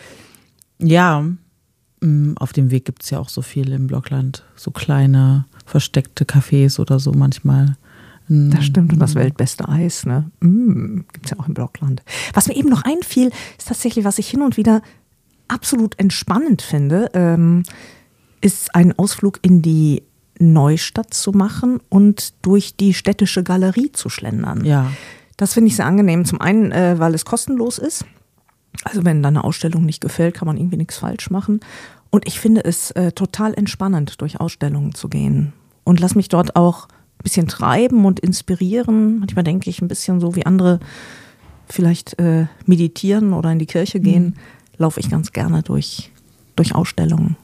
Speaker 3: Ja, auf dem Weg gibt es ja auch so viel im Blockland, so kleine versteckte Cafés oder so manchmal.
Speaker 1: Das stimmt, und das weltbeste Eis, ne? Mm, gibt es ja auch im Blockland. Was mir eben noch einfiel, ist tatsächlich, was ich hin und wieder absolut entspannend finde, ähm, ist einen Ausflug in die Neustadt zu machen und durch die städtische Galerie zu schlendern.
Speaker 3: Ja.
Speaker 1: Das finde ich sehr angenehm. Zum einen, äh, weil es kostenlos ist. Also wenn dann eine Ausstellung nicht gefällt, kann man irgendwie nichts falsch machen. Und ich finde es äh, total entspannend, durch Ausstellungen zu gehen. Und lass mich dort auch ein bisschen treiben und inspirieren. Manchmal denke ich ein bisschen so, wie andere vielleicht äh, meditieren oder in die Kirche gehen, mhm. laufe ich ganz gerne durch, durch Ausstellungen.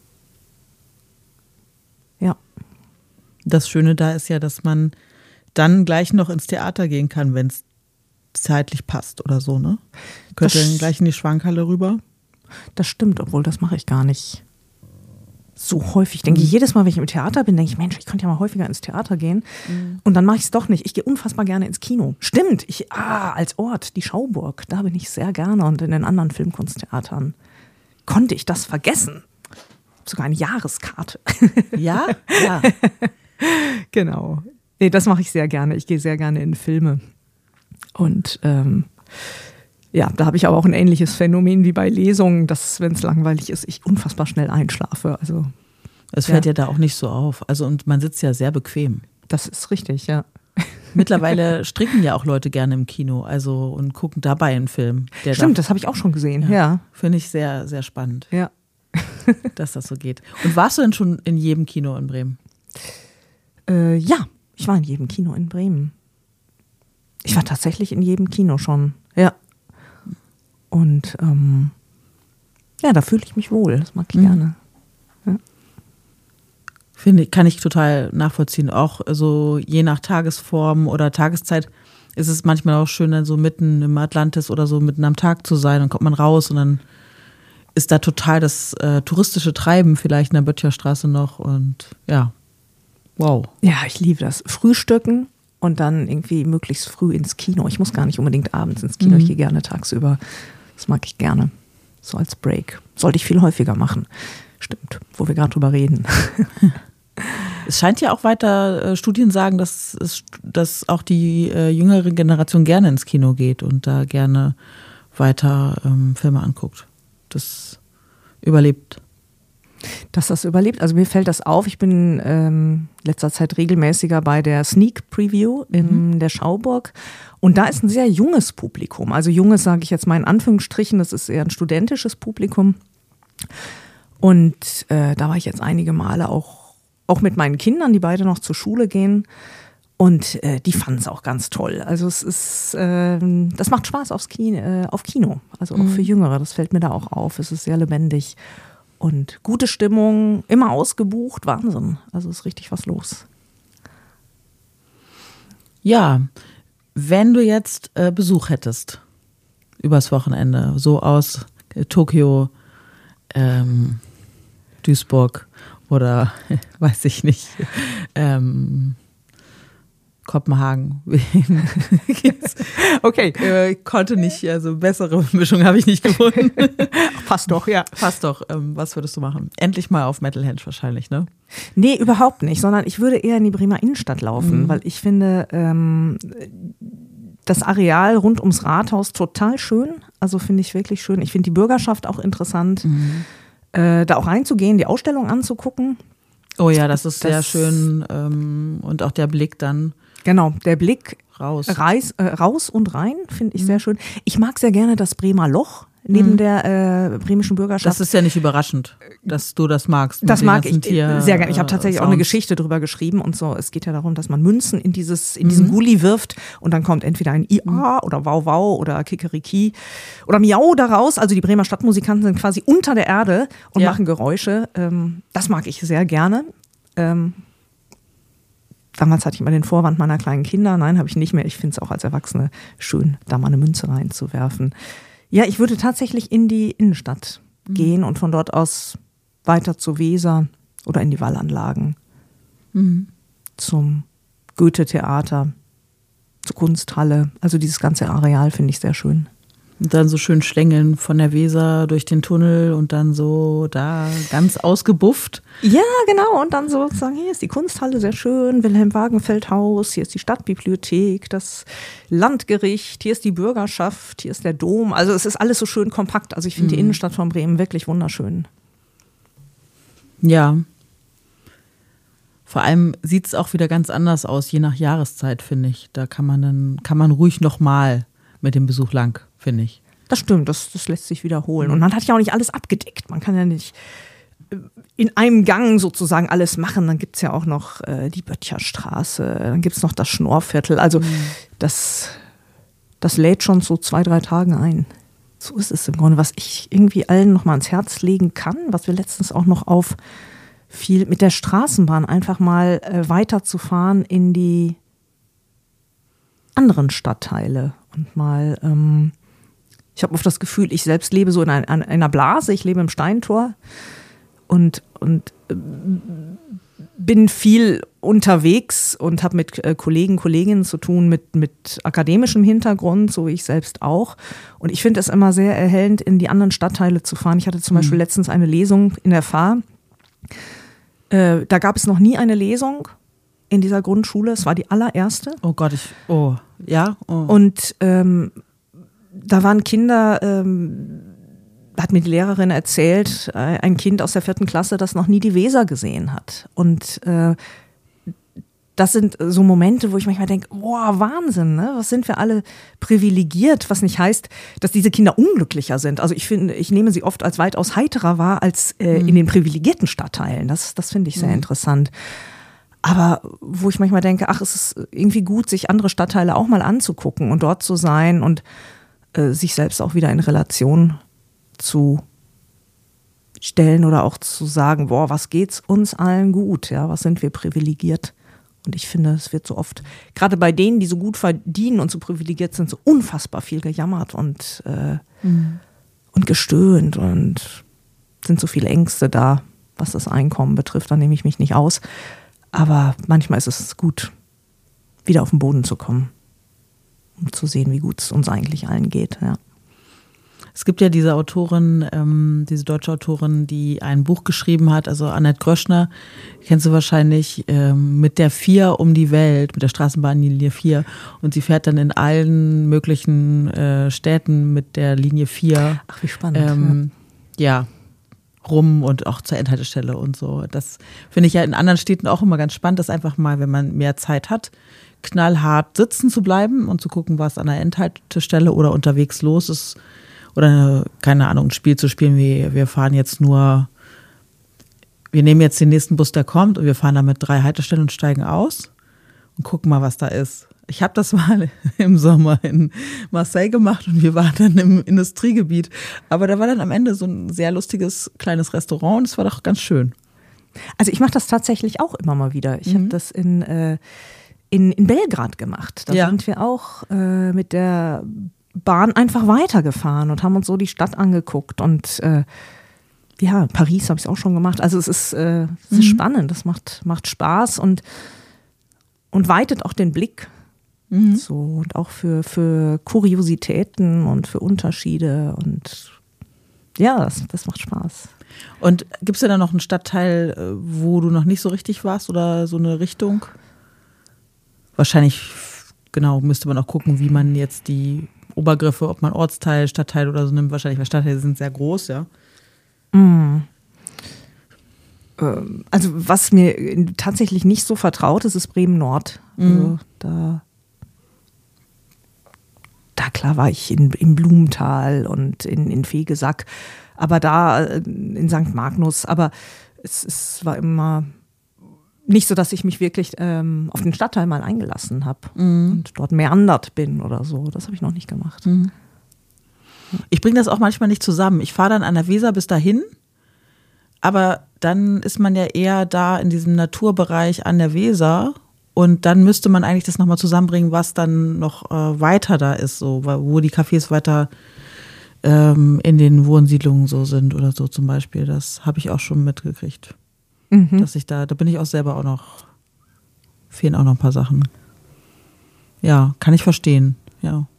Speaker 1: Ja.
Speaker 3: Das Schöne da ist ja, dass man dann gleich noch ins Theater gehen kann, wenn es zeitlich passt oder so, ne? Könnt ihr dann gleich in die Schwankhalle rüber?
Speaker 1: Das stimmt, obwohl das mache ich gar nicht so häufig. Denke ich, jedes Mal, wenn ich im Theater bin, denke ich, Mensch, ich könnte ja mal häufiger ins Theater gehen. Mhm. Und dann mache ich es doch nicht. Ich gehe unfassbar gerne ins Kino. Stimmt, ich, ah, als Ort, die Schauburg, da bin ich sehr gerne. Und in den anderen Filmkunsttheatern konnte ich das vergessen. Ich habe sogar eine Jahreskarte.
Speaker 3: Ja? Ja.
Speaker 1: Genau. Nee, das mache ich sehr gerne. Ich gehe sehr gerne in Filme. Und ähm, ja, da habe ich aber auch ein ähnliches Phänomen wie bei Lesungen, dass, wenn es langweilig ist, ich unfassbar schnell einschlafe. Also
Speaker 3: es fällt ja. ja da auch nicht so auf. Also und man sitzt ja sehr bequem.
Speaker 1: Das ist richtig, ja.
Speaker 3: Mittlerweile stricken ja auch Leute gerne im Kino, also und gucken dabei einen Film. Der
Speaker 1: Stimmt,
Speaker 3: da,
Speaker 1: das habe ich auch schon gesehen, ja.
Speaker 3: ja. Finde ich sehr, sehr spannend,
Speaker 1: ja.
Speaker 3: dass das so geht. Und warst du denn schon in jedem Kino in Bremen?
Speaker 1: Äh, ja, ich war in jedem Kino in Bremen. Ich war tatsächlich in jedem Kino schon, ja. Und ähm, ja, da fühle ich mich wohl, das mag ich mhm. gerne. Ja.
Speaker 3: Finde ich, kann ich total nachvollziehen. Auch so je nach Tagesform oder Tageszeit ist es manchmal auch schön, dann so mitten im Atlantis oder so mitten am Tag zu sein. Dann kommt man raus und dann ist da total das äh, touristische Treiben vielleicht in der Böttcherstraße noch und ja, wow.
Speaker 1: Ja, ich liebe das. Frühstücken und dann irgendwie möglichst früh ins Kino. Ich muss gar nicht unbedingt abends ins Kino, mhm. ich gehe gerne tagsüber. Das mag ich gerne. So als Break. Sollte ich viel häufiger machen. Stimmt, wo wir gerade drüber reden.
Speaker 3: Es scheint ja auch weiter, äh, Studien sagen, dass, es, dass auch die äh, jüngere Generation gerne ins Kino geht und da gerne weiter ähm, Filme anguckt. Das überlebt.
Speaker 1: Dass das überlebt. Also mir fällt das auf. Ich bin ähm, letzter Zeit regelmäßiger bei der Sneak Preview in mhm. der Schauburg. Und da ist ein sehr junges Publikum. Also junges sage ich jetzt mal in Anführungsstrichen. Das ist eher ein studentisches Publikum. Und äh, da war ich jetzt einige Male auch, auch mit meinen Kindern, die beide noch zur Schule gehen. Und äh, die fanden es auch ganz toll. Also es ist, äh, das macht Spaß aufs Kino, äh, auf Kino. Also auch mhm. für Jüngere. Das fällt mir da auch auf. Es ist sehr lebendig. und gute Stimmung, immer ausgebucht, Wahnsinn. Also ist richtig was los.
Speaker 3: Ja, wenn du jetzt äh, Besuch hättest übers Wochenende, so aus äh, Tokio, ähm, Duisburg oder weiß ich nicht, ähm, Kopenhagen.
Speaker 1: Okay.
Speaker 3: Äh, konnte nicht, also bessere Mischung habe ich nicht gefunden.
Speaker 1: Passt doch, ja.
Speaker 3: Passt doch. Ähm, was würdest du machen? Endlich mal auf Metalhenge wahrscheinlich, ne?
Speaker 1: Nee, überhaupt nicht, sondern ich würde eher in die Bremer Innenstadt laufen, mhm. weil ich finde ähm, das Areal rund ums Rathaus total schön. Also finde ich wirklich schön. Ich finde die Bürgerschaft auch interessant, mhm. äh, da auch reinzugehen, die Ausstellung anzugucken.
Speaker 3: Oh ja, das ist
Speaker 1: das,
Speaker 3: sehr schön ähm, und auch der Blick dann.
Speaker 1: Genau, der Blick
Speaker 3: raus,
Speaker 1: reis, äh, raus und rein finde ich mhm. sehr schön. Ich mag sehr gerne das Bremer Loch neben mhm. der äh, bremischen Bürgerschaft.
Speaker 3: Das ist ja nicht überraschend, dass du das magst.
Speaker 1: Das mag ich
Speaker 3: Tier,
Speaker 1: sehr gerne. Ich habe tatsächlich
Speaker 3: äh,
Speaker 1: auch eine Geschichte drüber geschrieben und so. Es geht ja darum, dass man Münzen in dieses in diesen mhm. Gully wirft und dann kommt entweder ein I A mhm. oder Wow Wow oder Kikeriki oder Miau daraus. Also die Bremer Stadtmusikanten sind quasi unter der Erde und ja. machen Geräusche. Ähm, das mag ich sehr gerne. Ähm, Damals hatte ich immer den Vorwand meiner kleinen Kinder. Nein, habe ich nicht mehr. Ich finde es auch als Erwachsene schön, da mal eine Münze reinzuwerfen. Ja, ich würde tatsächlich in die Innenstadt mhm. gehen und von dort aus weiter zur Weser oder in die Wallanlagen. Mhm. Zum Goethe-Theater, zur Kunsthalle. Also dieses ganze Areal finde ich sehr schön.
Speaker 3: Und dann so schön schlängeln von der Weser durch den Tunnel und dann so da ganz ausgebufft.
Speaker 1: Ja, genau. Und dann so sagen, hier ist die Kunsthalle, sehr schön, Wilhelm-Wagenfeld-Haus, hier ist die Stadtbibliothek, das Landgericht, hier ist die Bürgerschaft, hier ist der Dom. Also es ist alles so schön kompakt. Also ich finde mhm. die Innenstadt von Bremen wirklich wunderschön.
Speaker 3: Ja. Vor allem sieht es auch wieder ganz anders aus, je nach Jahreszeit, finde ich. Da kann man dann, kann man ruhig nochmal mit dem Besuch lang, finde ich.
Speaker 1: Das stimmt, das, das lässt sich wiederholen. Und man hat ja auch nicht alles abgedeckt. Man kann ja nicht in einem Gang sozusagen alles machen. Dann gibt es ja auch noch äh, die Böttcherstraße, dann gibt es noch das Schnorrviertel. Also mhm. das, das lädt schon so zwei, drei Tagen ein. So ist es im Grunde, was ich irgendwie allen noch mal ans Herz legen kann, was wir letztens auch noch auf viel mit der Straßenbahn einfach mal äh, weiterzufahren in die anderen Stadtteile und mal, ähm, ich habe oft das Gefühl, ich selbst lebe so in ein, an einer Blase, ich lebe im Steintor und, und äh, bin viel unterwegs und habe mit äh, Kollegen, Kolleginnen zu tun, mit, mit akademischem Hintergrund, so wie ich selbst auch. Und ich finde es immer sehr erhellend, in die anderen Stadtteile zu fahren. Ich hatte zum mhm. Beispiel letztens eine Lesung in der Fahr. Äh, da gab es noch nie eine Lesung in dieser Grundschule. Es war die allererste.
Speaker 3: Oh Gott, ich, oh, ja. Oh.
Speaker 1: Und ähm, da waren Kinder, ähm, hat mir die Lehrerin erzählt, äh, ein Kind aus der vierten Klasse, das noch nie die Weser gesehen hat. Und äh, das sind so Momente, wo ich manchmal denke, boah, Wahnsinn, ne? Was sind wir alle privilegiert, was nicht heißt, dass diese Kinder unglücklicher sind. Also ich finde, ich nehme sie oft als weitaus heiterer wahr als äh, mhm. in den privilegierten Stadtteilen. Das, das finde ich sehr mhm. interessant. Aber wo ich manchmal denke, ach, es ist irgendwie gut, sich andere Stadtteile auch mal anzugucken und dort zu sein und äh, sich selbst auch wieder in Relation zu stellen oder auch zu sagen, boah, was geht's uns allen gut, ja, was sind wir privilegiert? Und ich finde, es wird so oft, gerade bei denen, die so gut verdienen und so privilegiert sind, so unfassbar viel gejammert und, äh, mhm. und gestöhnt und sind so viele Ängste da, was das Einkommen betrifft, da nehme ich mich nicht aus. Aber manchmal ist es gut, wieder auf den Boden zu kommen, um zu sehen, wie gut es uns eigentlich allen geht. Ja.
Speaker 3: Es gibt ja diese Autorin, ähm, diese deutsche Autorin, die ein Buch geschrieben hat, also Annette Gröschner, kennst du wahrscheinlich, ähm, mit der vier um die Welt, mit der Straßenbahnlinie vier. Und sie fährt dann in allen möglichen äh, Städten mit der Linie vier.
Speaker 1: Ach, wie spannend.
Speaker 3: Ähm, ja. ja. rum und auch zur Endhaltestelle und so. Das finde ich ja in anderen Städten auch immer ganz spannend, das einfach mal, wenn man mehr Zeit hat, knallhart sitzen zu bleiben und zu gucken, was an der Endhaltestelle oder unterwegs los ist. Oder, keine Ahnung, ein Spiel zu spielen, wie wir fahren jetzt nur, wir nehmen jetzt den nächsten Bus, der kommt und wir fahren da mit drei Haltestellen und steigen aus und gucken mal, was da ist. Ich habe das mal im Sommer in Marseille gemacht und wir waren dann im Industriegebiet. Aber da war dann am Ende so ein sehr lustiges kleines Restaurant und es war doch ganz schön.
Speaker 1: Also ich mache das tatsächlich auch immer mal wieder. Ich mhm. habe das in, äh, in, in Belgrad gemacht. Da ja. sind wir auch äh, mit der Bahn einfach weitergefahren und haben uns so die Stadt angeguckt. Und äh, ja, Paris habe ich auch schon gemacht. Also es ist, äh, es ist mhm. spannend, das macht, macht Spaß und, und weitet auch den Blick. Mhm. So, und auch für, für Kuriositäten und für Unterschiede und ja, das, das macht Spaß.
Speaker 3: Und gibt es denn da noch einen Stadtteil, wo du noch nicht so richtig warst oder so eine Richtung? Wahrscheinlich, genau, müsste man auch gucken, wie man jetzt die Obergriffe, ob man Ortsteil, Stadtteil oder so nimmt. Wahrscheinlich, weil Stadtteile sind sehr groß, ja.
Speaker 1: Mhm. Also was mir tatsächlich nicht so vertraut ist, ist Bremen-Nord. Mhm. Also da Da klar war ich in, im Blumenthal und in, in Vegesack, aber da in Sankt Magnus. Aber es, es war immer nicht so, dass ich mich wirklich ähm, auf den Stadtteil mal eingelassen habe mhm. und dort meandert bin oder so. Das habe ich noch nicht gemacht.
Speaker 3: Mhm. Ich bringe das auch manchmal nicht zusammen. Ich fahre dann an der Weser bis dahin, aber dann ist man ja eher da in diesem Naturbereich an der Weser. Und dann müsste man eigentlich das nochmal zusammenbringen, was dann noch äh, weiter da ist, so, wo die Cafés weiter ähm, in den Wohnsiedlungen so sind oder so zum Beispiel. Das habe ich auch schon mitgekriegt. Mhm. Dass ich da, da bin ich auch selber auch noch, fehlen auch noch ein paar Sachen. Ja, kann ich verstehen, ja.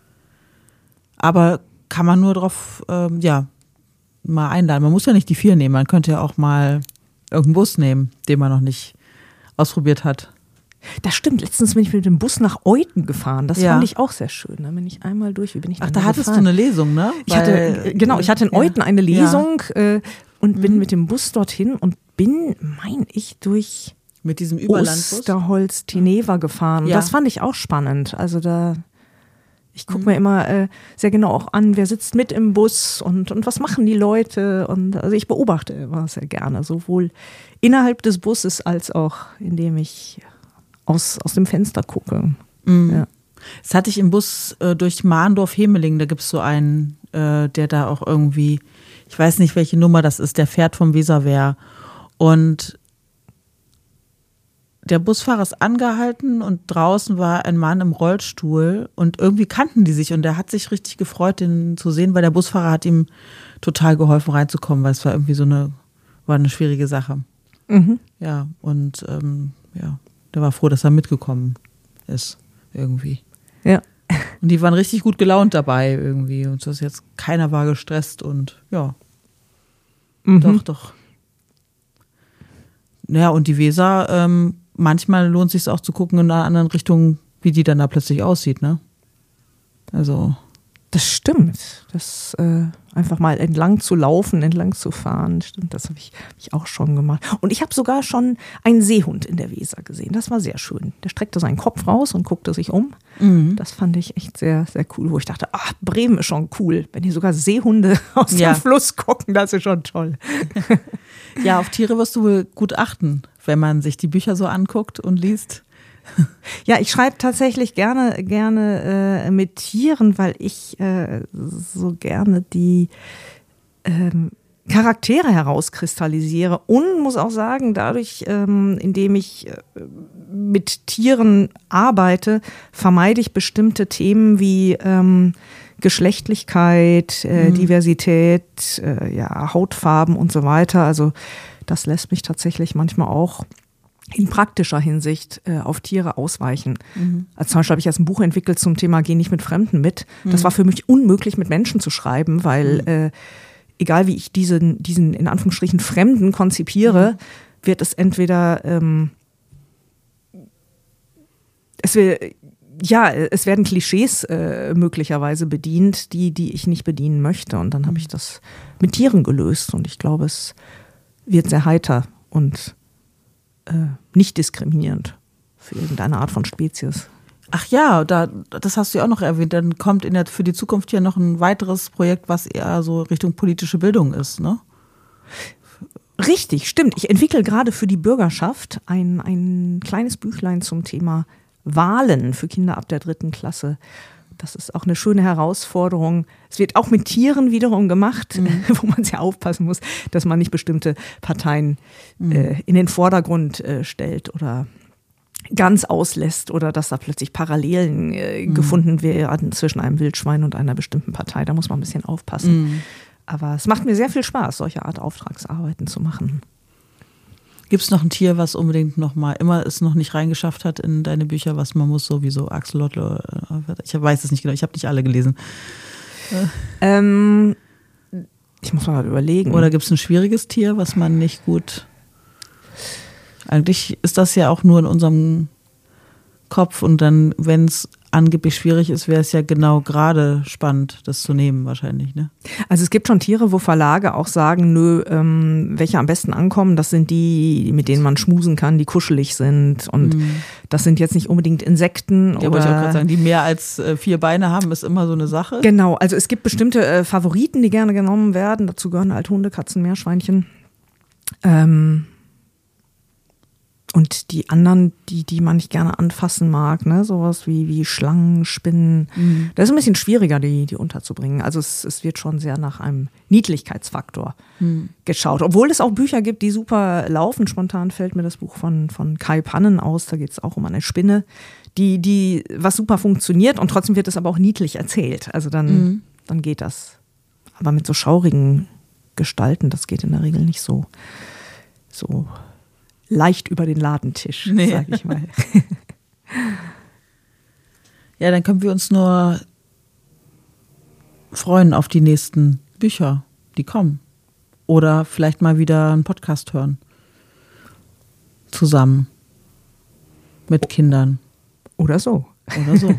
Speaker 3: Aber kann man nur drauf, ähm, ja, mal einladen. Man muss ja nicht die vier nehmen, man könnte ja auch mal irgendeinen Bus nehmen, den man noch nicht ausprobiert hat.
Speaker 1: Das stimmt. Letztens bin ich mit dem Bus nach Euthen gefahren. Das ja. fand ich auch sehr schön. Da bin ich einmal durch. Wie bin ich
Speaker 3: Ach, da hattest gefahren? Du eine Lesung, ne?
Speaker 1: Ich hatte, genau, ich hatte in Euthen eine Lesung ja. äh, und bin mhm. mit dem Bus dorthin und bin, mein ich, durch
Speaker 3: mit diesem Überlandbus
Speaker 1: Osterholz-Teneva gefahren. Und ja. das fand ich auch spannend. Also da, ich gucke mhm. mir immer äh, sehr genau auch an, wer sitzt mit im Bus und, und was machen die Leute. Und also ich beobachte immer sehr gerne, sowohl innerhalb des Busses als auch indem ich Aus, aus dem Fenster gucke.
Speaker 3: Mhm. Ja. Das hatte ich im Bus äh, durch Mahndorf-Hemeling, da gibt es so einen, äh, der da auch irgendwie, ich weiß nicht, welche Nummer das ist, der fährt vom Weserwehr. Und der Busfahrer ist angehalten und draußen war ein Mann im Rollstuhl und irgendwie kannten die sich und der hat sich richtig gefreut, den zu sehen, weil der Busfahrer hat ihm total geholfen reinzukommen, weil es war irgendwie so eine, war eine schwierige Sache. Mhm. Ja, und ähm, ja. Der war froh, dass er mitgekommen ist, irgendwie.
Speaker 1: Ja.
Speaker 3: Und die waren richtig gut gelaunt dabei, irgendwie. Und das jetzt, keiner war gestresst und ja. Mhm. Doch, doch. Ja, und die Weser, ähm, manchmal lohnt es sich auch zu gucken in einer anderen Richtung, wie die dann da plötzlich aussieht, ne? Also.
Speaker 1: Das stimmt. Das äh, einfach mal entlang zu laufen, entlang zu fahren, stimmt, das habe ich, hab ich auch schon gemacht. Und ich habe sogar schon einen Seehund in der Weser gesehen. Das war sehr schön. Der streckte seinen Kopf raus und guckte sich um. Mhm. Das fand ich echt sehr, sehr cool, wo ich dachte, ach, Bremen ist schon cool. Wenn hier sogar Seehunde aus ja. dem Fluss gucken, das ist schon toll.
Speaker 3: Ja, auf Tiere wirst du wohl gut achten, wenn man sich die Bücher so anguckt und liest.
Speaker 1: Ja, ich schreibe tatsächlich gerne, gerne äh, mit Tieren, weil ich äh, so gerne die ähm, Charaktere herauskristallisiere und muss auch sagen, dadurch, ähm, indem ich äh, mit Tieren arbeite, vermeide ich bestimmte Themen wie ähm, Geschlechtlichkeit, äh, mhm. Diversität, äh, ja, Hautfarben und so weiter. Also das lässt mich tatsächlich manchmal auch in praktischer Hinsicht äh, auf Tiere ausweichen. Mhm. Also zum Beispiel habe ich jetzt ein Buch entwickelt zum Thema Geh nicht mit Fremden mit. Mhm. Das war für mich unmöglich, mit Menschen zu schreiben, weil mhm. äh, egal wie ich diesen, diesen in Anführungsstrichen Fremden konzipiere, mhm. wird es entweder ähm, es will, ja, es werden Klischees äh, möglicherweise bedient, die, die ich nicht bedienen möchte. Und dann habe ich das mit Tieren gelöst und ich glaube, es wird sehr heiter und nicht diskriminierend für irgendeine Art von Spezies.
Speaker 3: Ach ja, da, das hast du ja auch noch erwähnt. Dann kommt in der, für die Zukunft hier noch ein weiteres Projekt, was eher so Richtung politische Bildung ist, ne?
Speaker 1: Richtig, stimmt. Ich entwickle gerade für die Bürgerschaft ein, ein kleines Büchlein zum Thema Walen für Kinder ab der dritten Klasse. Das ist auch eine schöne Herausforderung. Es wird auch mit Tieren wiederum gemacht, mhm. wo man sehr aufpassen muss, dass man nicht bestimmte Parteien mhm. äh, in den Vordergrund äh, stellt oder ganz auslässt oder dass da plötzlich Parallelen äh, mhm. gefunden werden zwischen einem Wildschwein und einer bestimmten Partei. Da muss man ein bisschen aufpassen. Mhm. Aber es macht mir sehr viel Spaß, solche Art Auftragsarbeiten zu machen.
Speaker 3: Gibt es noch ein Tier, was unbedingt noch mal immer es noch nicht reingeschafft hat in deine Bücher, was man muss, sowieso Axolotl? Ich weiß es nicht genau, ich habe nicht alle gelesen.
Speaker 1: Ähm, ich muss mal überlegen.
Speaker 3: Oder gibt es ein schwieriges Tier, was man nicht gut... Eigentlich ist das ja auch nur in unserem Kopf und dann, wenn es angeblich schwierig ist, wäre es ja genau gerade spannend, das zu nehmen wahrscheinlich, ne?
Speaker 1: Also es gibt schon Tiere, wo Verlage auch sagen, nö, ähm, welche am besten ankommen, das sind die, mit denen man schmusen kann, die kuschelig sind und mm. das sind jetzt nicht unbedingt Insekten.
Speaker 3: Ja,
Speaker 1: oder
Speaker 3: wollte ich auch gerade sagen, die mehr als äh, vier Beine haben, ist immer so eine Sache.
Speaker 1: Genau, also es gibt bestimmte äh, Favoriten, die gerne genommen werden, dazu gehören halt Hunde, Katzen, Meerschweinchen. Ähm, Und die anderen, die, die man nicht gerne anfassen mag, ne, sowas wie, wie Schlangen, Spinnen, mhm. das ist ein bisschen schwieriger, die, die unterzubringen. Also es, es wird schon sehr nach einem Niedlichkeitsfaktor mhm. geschaut. Obwohl es auch Bücher gibt, die super laufen. Spontan fällt mir das Buch von, von Kai Pannen aus, da geht es auch um eine Spinne, die, die was super funktioniert und trotzdem wird es aber auch niedlich erzählt. Also dann, mhm. dann geht das. Aber mit so schaurigen Gestalten, das geht in der Regel nicht so, so leicht über den Ladentisch, nee. sag ich mal.
Speaker 3: Ja, dann können wir uns nur freuen auf die nächsten Bücher, die kommen. Oder vielleicht mal wieder einen Podcast hören. Zusammen. Mit Kindern.
Speaker 1: Oder so.
Speaker 3: Oder so.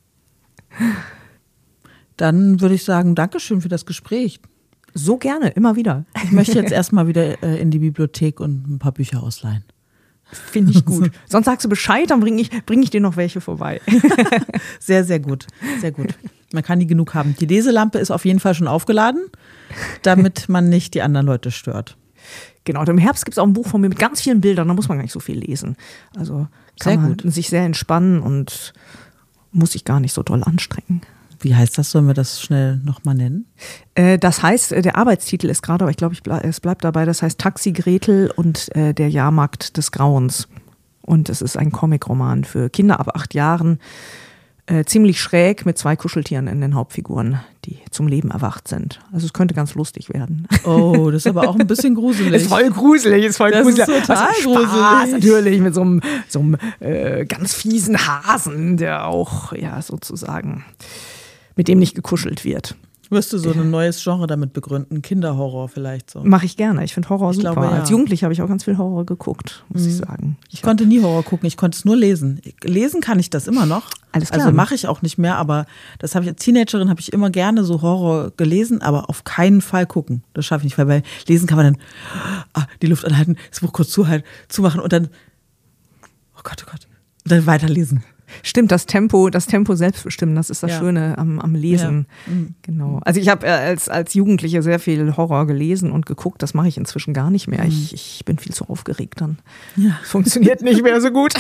Speaker 3: Dann würde ich sagen, Dankeschön für das Gespräch.
Speaker 1: So gerne, immer wieder.
Speaker 3: Ich möchte jetzt erstmal wieder äh, in die Bibliothek und ein paar Bücher ausleihen.
Speaker 1: Finde ich gut. Sonst sagst du Bescheid, dann bringe ich, bring ich dir noch welche vorbei.
Speaker 3: Sehr, sehr gut. Sehr gut. Man kann nie genug haben. Die Leselampe ist auf jeden Fall schon aufgeladen, damit man nicht die anderen Leute stört.
Speaker 1: Genau, und im Herbst gibt es auch ein Buch von mir mit ganz vielen Bildern, da muss man gar nicht so viel lesen. Also kann
Speaker 3: sehr
Speaker 1: man
Speaker 3: gut.
Speaker 1: sich sehr entspannen und muss sich gar nicht so doll anstrengen.
Speaker 3: Wie heißt das? Sollen wir das schnell nochmal nennen?
Speaker 1: Äh, das heißt, der Arbeitstitel ist gerade, aber ich glaube, ich ble- es bleibt dabei, das heißt Taxi Gretel und äh, der Jahrmarkt des Grauens. Und es ist ein Comicroman für Kinder ab acht Jahren, äh, ziemlich schräg mit zwei Kuscheltieren in den Hauptfiguren, die zum Leben erwacht sind. Also es könnte ganz lustig werden.
Speaker 3: Oh, das ist aber auch ein bisschen gruselig.
Speaker 1: Ist voll gruselig, ist voll
Speaker 3: das
Speaker 1: gruselig.
Speaker 3: Ist total
Speaker 1: also
Speaker 3: gruselig.
Speaker 1: Spaß, natürlich mit so einem, so einem äh, ganz fiesen Hasen, der auch, ja, sozusagen, mit dem nicht gekuschelt wird.
Speaker 3: Wirst du so ein neues Genre damit begründen? Kinderhorror vielleicht so?
Speaker 1: Mache ich gerne. Ich finde Horror
Speaker 3: ich
Speaker 1: super.
Speaker 3: Glaube, ja.
Speaker 1: Als Jugendliche habe ich auch ganz viel Horror geguckt, muss mhm. ich sagen.
Speaker 3: Ich, ich konnte nie Horror gucken, ich konnte es nur lesen. Lesen kann ich das immer noch.
Speaker 1: Alles klar.
Speaker 3: Also mache ich auch nicht mehr, aber das habe ich als Teenagerin habe ich immer gerne so Horror gelesen, aber auf keinen Fall gucken. Das schaffe ich nicht, weil bei Lesen kann man dann ah, die Luft anhalten, das Buch kurz zuhalten, zumachen und dann oh Gott, oh Gott, und dann weiterlesen.
Speaker 1: Stimmt, das Tempo, das Tempo selbst bestimmen, das ist das
Speaker 3: ja.
Speaker 1: Schöne am, am Lesen.
Speaker 3: Ja. Mhm.
Speaker 1: Genau. Also ich habe als, als Jugendliche sehr viel Horror gelesen und geguckt, das mache ich inzwischen gar nicht mehr. Mhm. Ich, ich bin viel zu aufgeregt dann.
Speaker 3: Ja.
Speaker 1: Funktioniert nicht mehr so gut.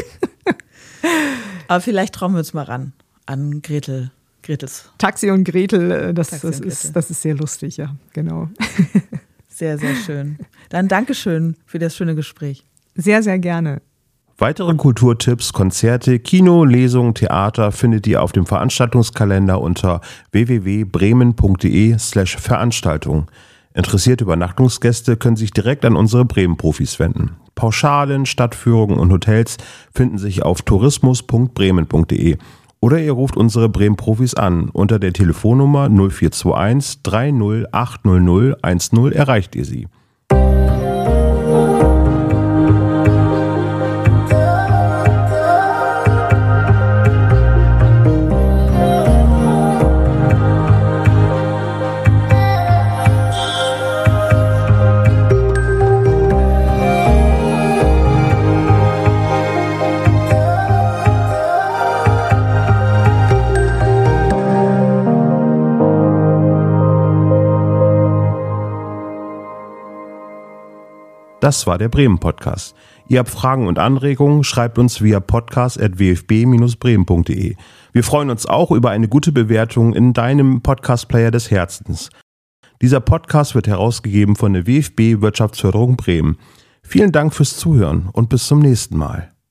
Speaker 3: Aber vielleicht trauen wir uns mal ran an Gretel. Gretels.
Speaker 1: Taxi und Gretel, das,
Speaker 3: Taxi
Speaker 1: das,
Speaker 3: und
Speaker 1: ist,
Speaker 3: Gretel.
Speaker 1: das ist sehr lustig, ja, genau.
Speaker 3: Sehr, sehr schön. Dann Dankeschön für das schöne Gespräch.
Speaker 1: Sehr, sehr gerne.
Speaker 2: Weitere Kulturtipps, Konzerte, Kino, Lesungen, Theater findet ihr auf dem Veranstaltungskalender unter w w w punkt bremen punkt d e slash Veranstaltung. Interessierte Übernachtungsgäste können sich direkt an unsere Bremen-Profis wenden. Pauschalen, Stadtführungen und Hotels finden sich auf tourismus punkt bremen punkt d e oder ihr ruft unsere Bremen-Profis an. Unter der Telefonnummer null vier zwei eins drei null acht null null eins null erreicht ihr sie.
Speaker 4: Das war der Bremen Podcast. Ihr habt Fragen und Anregungen, schreibt uns via podcast at w f b dash bremen punkt d e. Wir freuen uns auch über eine gute Bewertung in deinem Podcast-Player des Herzens. Dieser Podcast wird herausgegeben von der W F B Wirtschaftsförderung Bremen. Vielen Dank fürs Zuhören und bis zum nächsten Mal.